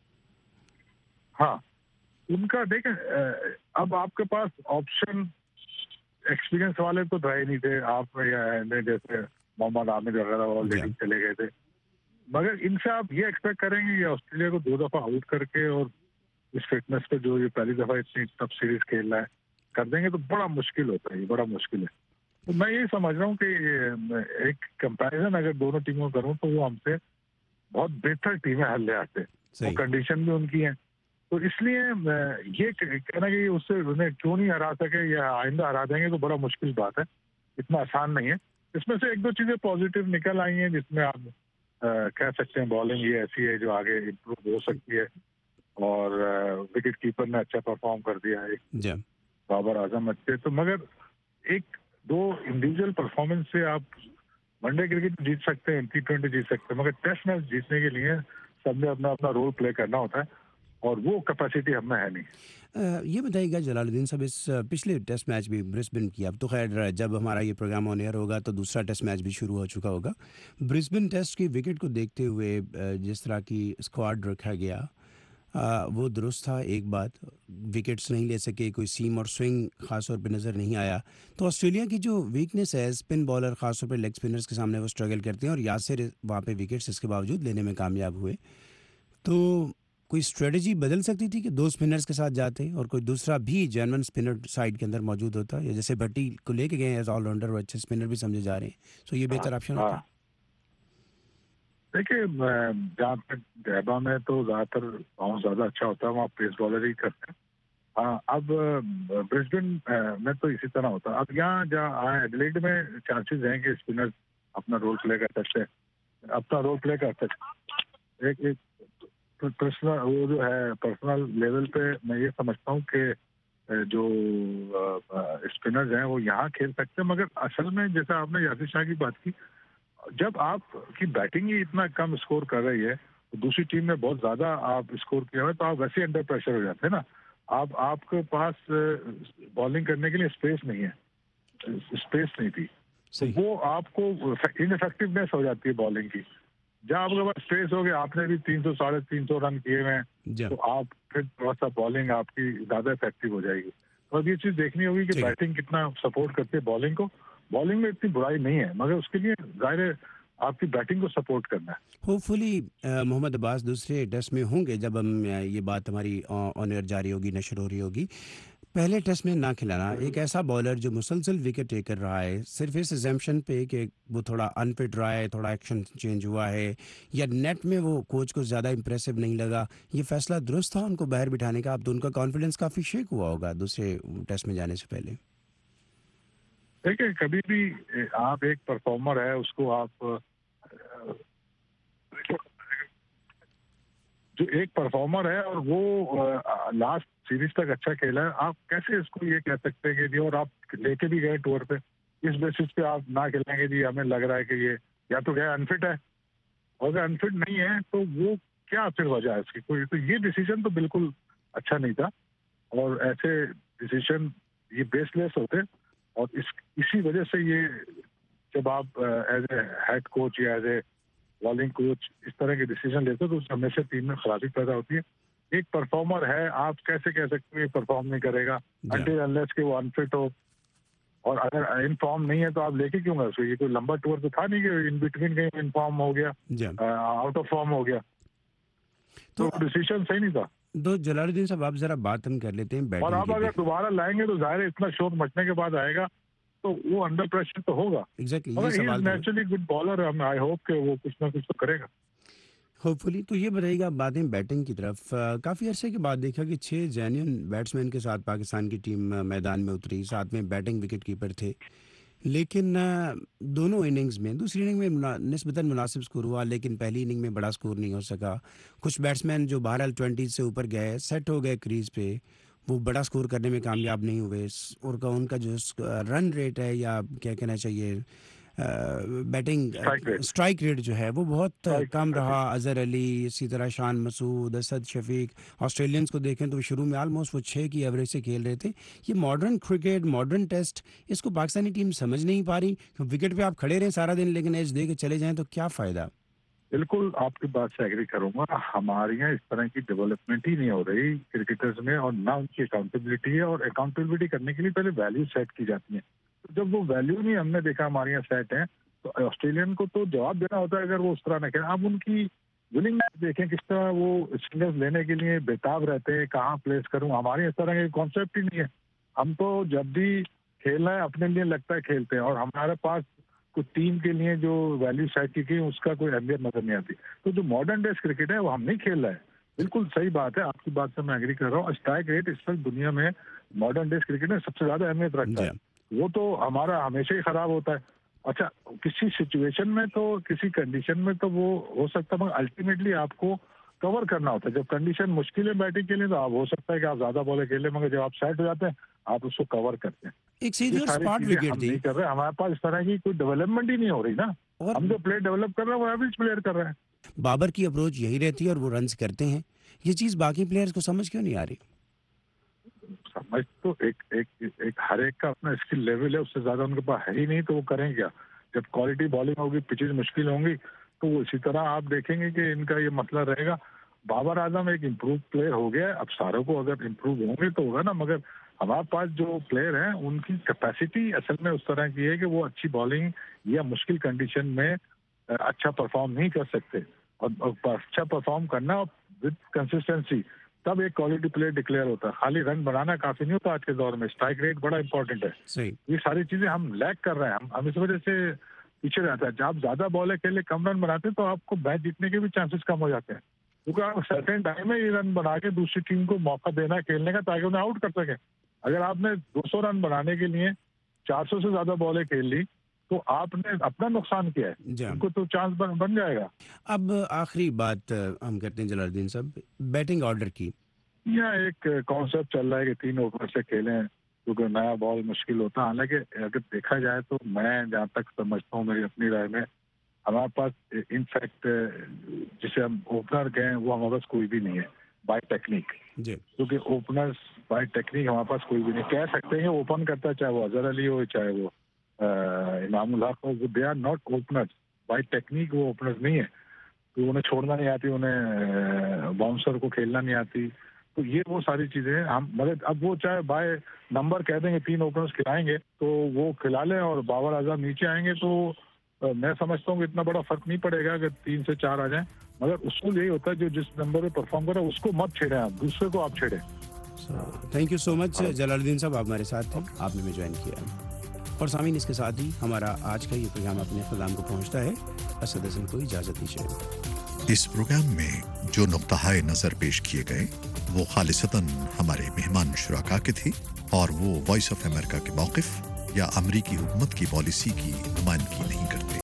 ہاں ان کا دیکھیں, اب آپ کے پاس آپشن ایکسپیرینس والے تو رہے نہیں تھے. آپ جیسے محمد عامر وغیرہ آلریڈی چلے گئے تھے, مگر ان سے آپ یہ ایکسپیکٹ کریں گے یہ آسٹریلیا کو دو دفعہ آؤٹ کر کے اور اس فٹنس پہ جو یہ پہلی دفعہ اتنی ٹف سیریز کھیل رہا ہے کر دیں گے, تو بڑا مشکل ہوتا ہے, یہ بڑا مشکل ہے. تو میں یہ سمجھ رہا ہوں کہ ایک کمپیریزن اگر دونوں ٹیموں کروں تو وہ ہم سے بہت بہتر ٹیمیں حل لے آتے, وہ کنڈیشن بھی ان کی ہیں. تو اس لیے یہ کہنا کہ اس سے انہیں کیوں نہیں ہرا سکے یا آئندہ ہرا دیں گے تو بڑا مشکل بات ہے, اتنا آسان نہیں ہے. اس میں سے ایک دو چیزیں پازیٹیو نکل آئی ہیں جس میں آپ کہہ سکتے ہیں بالنگ یہ ایسی ہے جو آگے امپروو ہو سکتی ہے, اور وکٹ کیپر نے اچھا پرفارم کر دیا ہے, بابر اعظم اچھے. تو مگر ایک دو انڈیویجول پرفارمنس سے آپ ون ڈے کرکٹ جیت سکتے ہیں, ٹی ٹوینٹی جیت سکتے ہیں, مگر ٹیسٹ میچ جیتنے کے لیے سب نے اپنا اپنا رول پلے کرنا ہوتا ہے, اور وہ کیپیسٹی ہم میں ہے نہیں. یہ بتائیے گا جلال الدین صاحب, اس پچھلے ٹیسٹ میچ بھی برسبن کیا, اب تو خیر جب ہمارا یہ پروگرام آن ایئر ہوگا تو دوسرا ٹیسٹ میچ بھی شروع ہو چکا ہوگا. برسبن ٹیسٹ کی وکٹ کو دیکھتے ہوئے جس طرح کی اسکواڈ رکھا گیا وہ درست تھا. ایک بات, وکٹس نہیں لے سکے, کوئی سیم اور سوئنگ خاص طور پہ نظر نہیں آیا. تو آسٹریلیا کی جو ویکنیس ہے اسپن بالر خاص طور پہ لیگ اسپنرز کے سامنے وہ اسٹرگل کرتے ہیں, اور یاسر وہاں پہ وکٹس اس کے باوجود لینے میں کامیاب ہوئے. تو کوئی اسٹریٹجی بدل سکتی تھی کہ دو اسپنرز کے ساتھ جاتے اور کوئی دوسرا بھی جرمن اسپنر سائڈ کے اندر موجود ہوتا, یا جیسے بھٹی کو لے کے گئے ایز آل راؤنڈر, وہ اچھے اسپنر بھی سمجھے جا رہے ہیں, سو یہ بہتر آپشن ہوتا ہے. دیکھیے جہاں تک ڈیبا میں تو زیادہ تر باؤنس زیادہ اچھا ہوتا ہے, وہاں پیس بالر ہی کرتے ہیں. ہاں اب برسبن میں تو اسی طرح ہوتا ہے. اب یہاں جہاں ایڈلیڈ میں چانسز ہیں کہ اسپنر اپنا رول پلے کر سکتے ہیں, اپنا رول پلے کر سکتے. ایک ایک پرسنل وہ جو ہے پرسنل لیول پہ میں یہ سمجھتا ہوں کہ جو اسپنرز ہیں وہ یہاں کھیل سکتے ہیں, مگر اصل میں جیسا آپ نے یاسر شاہ کی بات کی, جب آپ کی بیٹنگ ہی اتنا کم اسکور کر رہی ہے, دوسری ٹیم نے بہت زیادہ آپ اسکور کیا ہے, تو آپ ویسے انڈر پریشر ہو جاتے ہیں نا. آپ آپ کے پاس بالنگ کرنے کے لیے اسپیس نہیں ہے, اسپیس نہیں تھی, وہ آپ کو انفیکٹونیس ہو جاتی ہے بالنگ کی. جب آپ کے پاس اسپیس ہو گیا, آپ نے بھی تین سو ساڑھے تین سو رن کیے ہوئے ہیں, تو آپ پھر تھوڑا سا بالنگ آپ کی زیادہ افیکٹو ہو جائے گی. اور یہ چیز دیکھنی ہوگی کہ بیٹنگ کتنا سپورٹ کرتی ہے بالنگ کو. بالنگ میں اتنی برائی نہیں ہے, مگر اس کے لیے ظاہر آپ کی بیٹنگ کو سپورٹ کرنا ہے. ہوپ فلی محمد عباس دوسرے ٹیسٹ میں ہوں گے جب ہم یہ بات ہماری آن ایئر جاری ہوگی، نشر ہو رہی ہوگی. پہلے ٹیسٹ میں نہ کھلانا ایک ایسا بالر جو مسلسل وکٹ ٹیک کر رہا ہے، صرف اس ایگزمپشن پہ کہ وہ تھوڑا ان فٹ رہا ہے، تھوڑا ایکشن چینج ہوا ہے، یا نیٹ میں وہ کوچ کو زیادہ امپریسو نہیں لگا، یہ فیصلہ درست تھا ان کو باہر بٹھانے کا؟ اب تو ان کا کانفیڈنس کافی شیک ہوا ہوگا دوسرے ٹیسٹ میں جانے سے پہلے. دیکھیں کبھی بھی آپ ایک پرفارمر ہے، اس کو آپ جو ایک پرفارمر ہے اور وہ لاسٹ سیریز تک اچھا کھیلا ہے، آپ کیسے اس کو یہ کہہ سکتے ہیں کہ جی، اور آپ لے کے بھی گئے ٹور پہ، اس بیسس پہ آپ نہ کھیلیں گے جی ہمیں لگ رہا ہے کہ یہ یا تو گیا انفٹ ہے، اور اگر انفٹ نہیں ہے تو وہ کیا پھر وجہ ہے اس کی کوئی؟ تو یہ ڈیسیجن تو بالکل اچھا نہیں تھا، اور ایسے ڈیسیجن یہ بیس لیس ہوتے، اور اس اسی وجہ سے یہ جب آپ ایز اے ہیڈ کوچ یا ایز اے بالنگ کوچ اس طرح کے ڈیسیجن لیتے تو ہمیشہ ٹیم میں خرابی پیدا ہوتی ہے. ایک پرفارمر ہے، آپ کیسے کہہ سکتے ہیں یہ پرفارم نہیں کرے گا انٹل انلیس کہ وہ انفٹ ہو، اور اگر ان فارم نہیں ہے تو آپ لے کے کیوں گے اس کو؟ یہ کوئی لمبا ٹور تو تھا نہیں کہ ان بٹوین کہیں ان فارم ہو گیا، آؤٹ آف فارم ہو گیا، تو ڈیسیجن صحیح نہیں تھا. دو جلال الدین صاحب آپ ذرا بات ہم کر لیتے ہیں، اور آپ اگر دوبارہ لائیں گے تو ظاہر ہے اتنا شور مچنے کے بعد آئے گا تو وہ انڈر پریشر تو ہوگا. نیچرلی گڈ بالر ہے، آئی ہوپ کہ وہ کچھ نہ کچھ تو کرے گا ہوپ فلی. تو یہ بتائیے گا باتیں بیٹنگ کی طرف، کافی عرصے کے بعد دیکھا کہ چھ جینیون بیٹسمین کے ساتھ پاکستان کی ٹیم میدان میں اتری، ساتھ میں بیٹنگ وکٹ کیپر تھے، لیکن دونوں اننگز میں دوسری اننگ میں نسبتاً مناسب سکور ہوا، لیکن پہلی اننگ میں بڑا سکور نہیں ہو سکا. کچھ بیٹسمین جو بہرحال ٹوینٹی سے اوپر گئے، سیٹ ہو گئے کریز پہ، وہ بڑا سکور کرنے میں کامیاب نہیں ہوئے، اور کا ان کا جو رن ریٹ ہے یا کیا کہنا چاہیے بیٹنگ اسٹرائک ریٹ جو ہے وہ بہت کم رہا. اظہر علی، اسی طرح شان مسعود، اسد شفیق، آسٹریلینس کو دیکھیں تو شروع میں آلموسٹ وہ چھ کی ایوریج سے کھیل رہے تھے. یہ ماڈرن کرکٹ، ماڈرن ٹیسٹ، اس کو پاکستانی ٹیم سمجھ نہیں پا رہی. وکٹ پہ آپ کھڑے رہیں سارا دن لیکن ایج دے کے چلے جائیں تو کیا فائدہ؟ بالکل آپ کی بات سے ایگری کروں گا. ہمارے یہاں اس طرح کی ڈیولپمنٹ ہی نہیں ہو رہی کرکٹرز میں، اور نہ ان کی اکاؤنٹیبلٹی ہے، اور اکاؤنٹیبلٹی کرنے کے لیے پہلے ویلیو سیٹ کی جاتی ہیں. جب وہ ویلیو نہیں ہم نے دیکھا ہمارے یہاں سیٹ ہیں تو آسٹریلین کو تو جواب دینا ہوتا ہے اگر وہ اس طرح نہ کریں. آپ ان کی ولنگنیس دیکھیں کس طرح وہ سنگلز لینے کے لیے بےتاب رہتے ہیں، کہاں پلیس کروں. ہمارے اس طرح کے کانسیپٹ ہی نہیں ہے. ہم تو جب بھی کھیلنا ہے اپنے لیے لگتا ہے کھیلتے ہیں، اور ہمارے پاس کچھ ٹیم کے لیے جو ویلیو سیٹ کی گئی اس کا کوئی اہمیت نظر نہیں آتی. تو جو ماڈرن ڈیز کرکٹ ہے وہ ہم نہیں کھیل رہے ہیں. بالکل صحیح بات ہے، آپ کی بات سے میں ایگری کر رہا ہوں. اسٹرائک ریٹ اس وقت دنیا میں ماڈرن ڈیز کرکٹ میں سب سے زیادہ اہمیت رکھتا ہے. وہ تو ہمارا ہمیشہ ہی خراب ہوتا ہے. اچھا کسی سچویشن میں تو کسی کنڈیشن میں تو وہ ہو سکتا ہے، مگر الٹیمیٹلی آپ کو کور کرنا ہوتا ہے. جب کنڈیشن مشکل ہے بیٹنگ کے لیے تو آپ ہو سکتا ہے کہ آپ زیادہ بالیں کھیلیں، مگر جب آپ سیٹ ہو جاتے ہیں آپ اس کو کور کرتے ہیں. ایک سیدھی اور اسپاٹ وکٹ نہیں کر رہے، ہمارے پاس اس طرح کی کوئی ڈیولپمنٹ ہی نہیں ہو رہی نا. ہم جو پلیئر ڈیولپ کر رہے ہیں وہ ایوریج پلیئر کر رہے ہیں. بابر کی اپروچ یہی رہتی ہے اور وہ رنز کرتے ہیں. یہ چیز باقی پلیئرز کو سمجھ کیوں نہیں آ رہی؟ سمجھ تو ایک ایک ایک ہر ایک کا اپنا اسکل لیول ہے، اس سے زیادہ ان کے پاس ہے ہی نہیں، تو وہ کریں کیا؟ جب کوالٹی بالنگ ہوگی، پچز مشکل ہوں گی، تو اسی طرح آپ دیکھیں گے کہ ان کا یہ مسئلہ رہے گا. بابر اعظم ایک امپروو پلیئر ہو گیا، اب ساروں کو اگر امپروو ہوں گے تو ہوگا نا. مگر ہمارے پاس جو پلیئر ہیں ان کی کیپیسٹی اصل میں اس طرح کی ہے کہ وہ اچھی بالنگ یا مشکل کنڈیشن میں اچھا پرفارم نہیں کر سکتے. اور اچھا پرفارم کرنا وتھ کنسسٹنسی تب ایک کوالٹی پلیئر ڈکلیئر ہوتا ہے. خالی رن بنانا کافی نہیں ہوتا آج کے دور میں. اسٹرائک ریٹ بڑا امپورٹنٹ ہے. یہ ساری چیزیں ہم لیک کر رہے ہیں، ہم اس وجہ سے پیچھے رہتا ہے. جب آپ زیادہ بالیں کھیلے کم رن بناتے ہیں تو آپ کو میچ جیتنے کے بھی چانسز کم ہو جاتے ہیں، کیونکہ آپ سرٹن ٹائم میں یہ رن بنا کے دوسری ٹیم کو موقع دینا ہے کھیلنے کا تاکہ انہیں آؤٹ کر سکیں. اگر آپ نے دو سو رن بنانے کے لیے چار سو سے زیادہ بالیں کھیل لی تو آپ نے اپنا نقصان کیا ہے، ان کو تو چانس بن, بن جائے گا. اب آخری بات ہم کرتے ہیں جلال الدین صاحب، بیٹنگ آرڈر کی. یہاں ایک کانسیپٹ چل رہا ہے کہ تین اوپر سے کھیلیں کیونکہ نیا بال مشکل ہوتا ہے. حالانکہ اگر دیکھا جائے تو میں جہاں تک سمجھتا ہوں میری اپنی رائے میں ہمارے پاس انفیکٹ جسے ہم اوپنر کہیں وہ ہمارے پاس کوئی بھی نہیں ہے بائی ٹیکنیک. کیونکہ اوپنر بائی ٹیکنیک ہمارے پاس کوئی بھی نہیں. کہہ سکتے ہیں اوپن کرتا ہے چاہے وہ اظہر علی ہو چاہے وہ امام الحق ہو، they are not openers by technique. وہ اوپنرز نہیں ہے، تو انہیں چھوڑنا نہیں آتی، انہیں باؤنسر کو کھیلنا نہیں آتی. تو یہ وہ ساری چیزیں ہیں. ہم مگر اب وہ چاہے بائی نمبر کہہ دیں گے تین اوپنرز کھلائیں گے تو وہ کھلا لیں، اور بابر اعظم نیچے آئیں گے تو मैं समझता हूँ कि इतना बड़ा फर्क नहीं पड़ेगा अगर तीन से चार आ जाए, मगर उसूल यही होता है जो जिस नंबर पे परफॉर्म कर रहा है उसको मत छेड़े, आप दूसरे को आप छेड़े। Thank you so much Jalaluddin sahab, आप हमारे साथ थे, आपने हमें ज्वाइन किया। और सामीन, इसके साथ ही हमारा आज का ये प्रोग्राम अपने ख़त्म को पहुँचता है। असद हसन को इजाज़त दीजिए। इस प्रोग्राम में जो नुक्ता-ए नज़र पेश किए गए वो खालिसतन हमारे मेहमान शुराका के थे और वो वॉइस ऑफ अमेरिका के मौक़िफ़ या अमरीकी हुकूमत की पॉलिसी की नुमाइंदगी नहीं करते।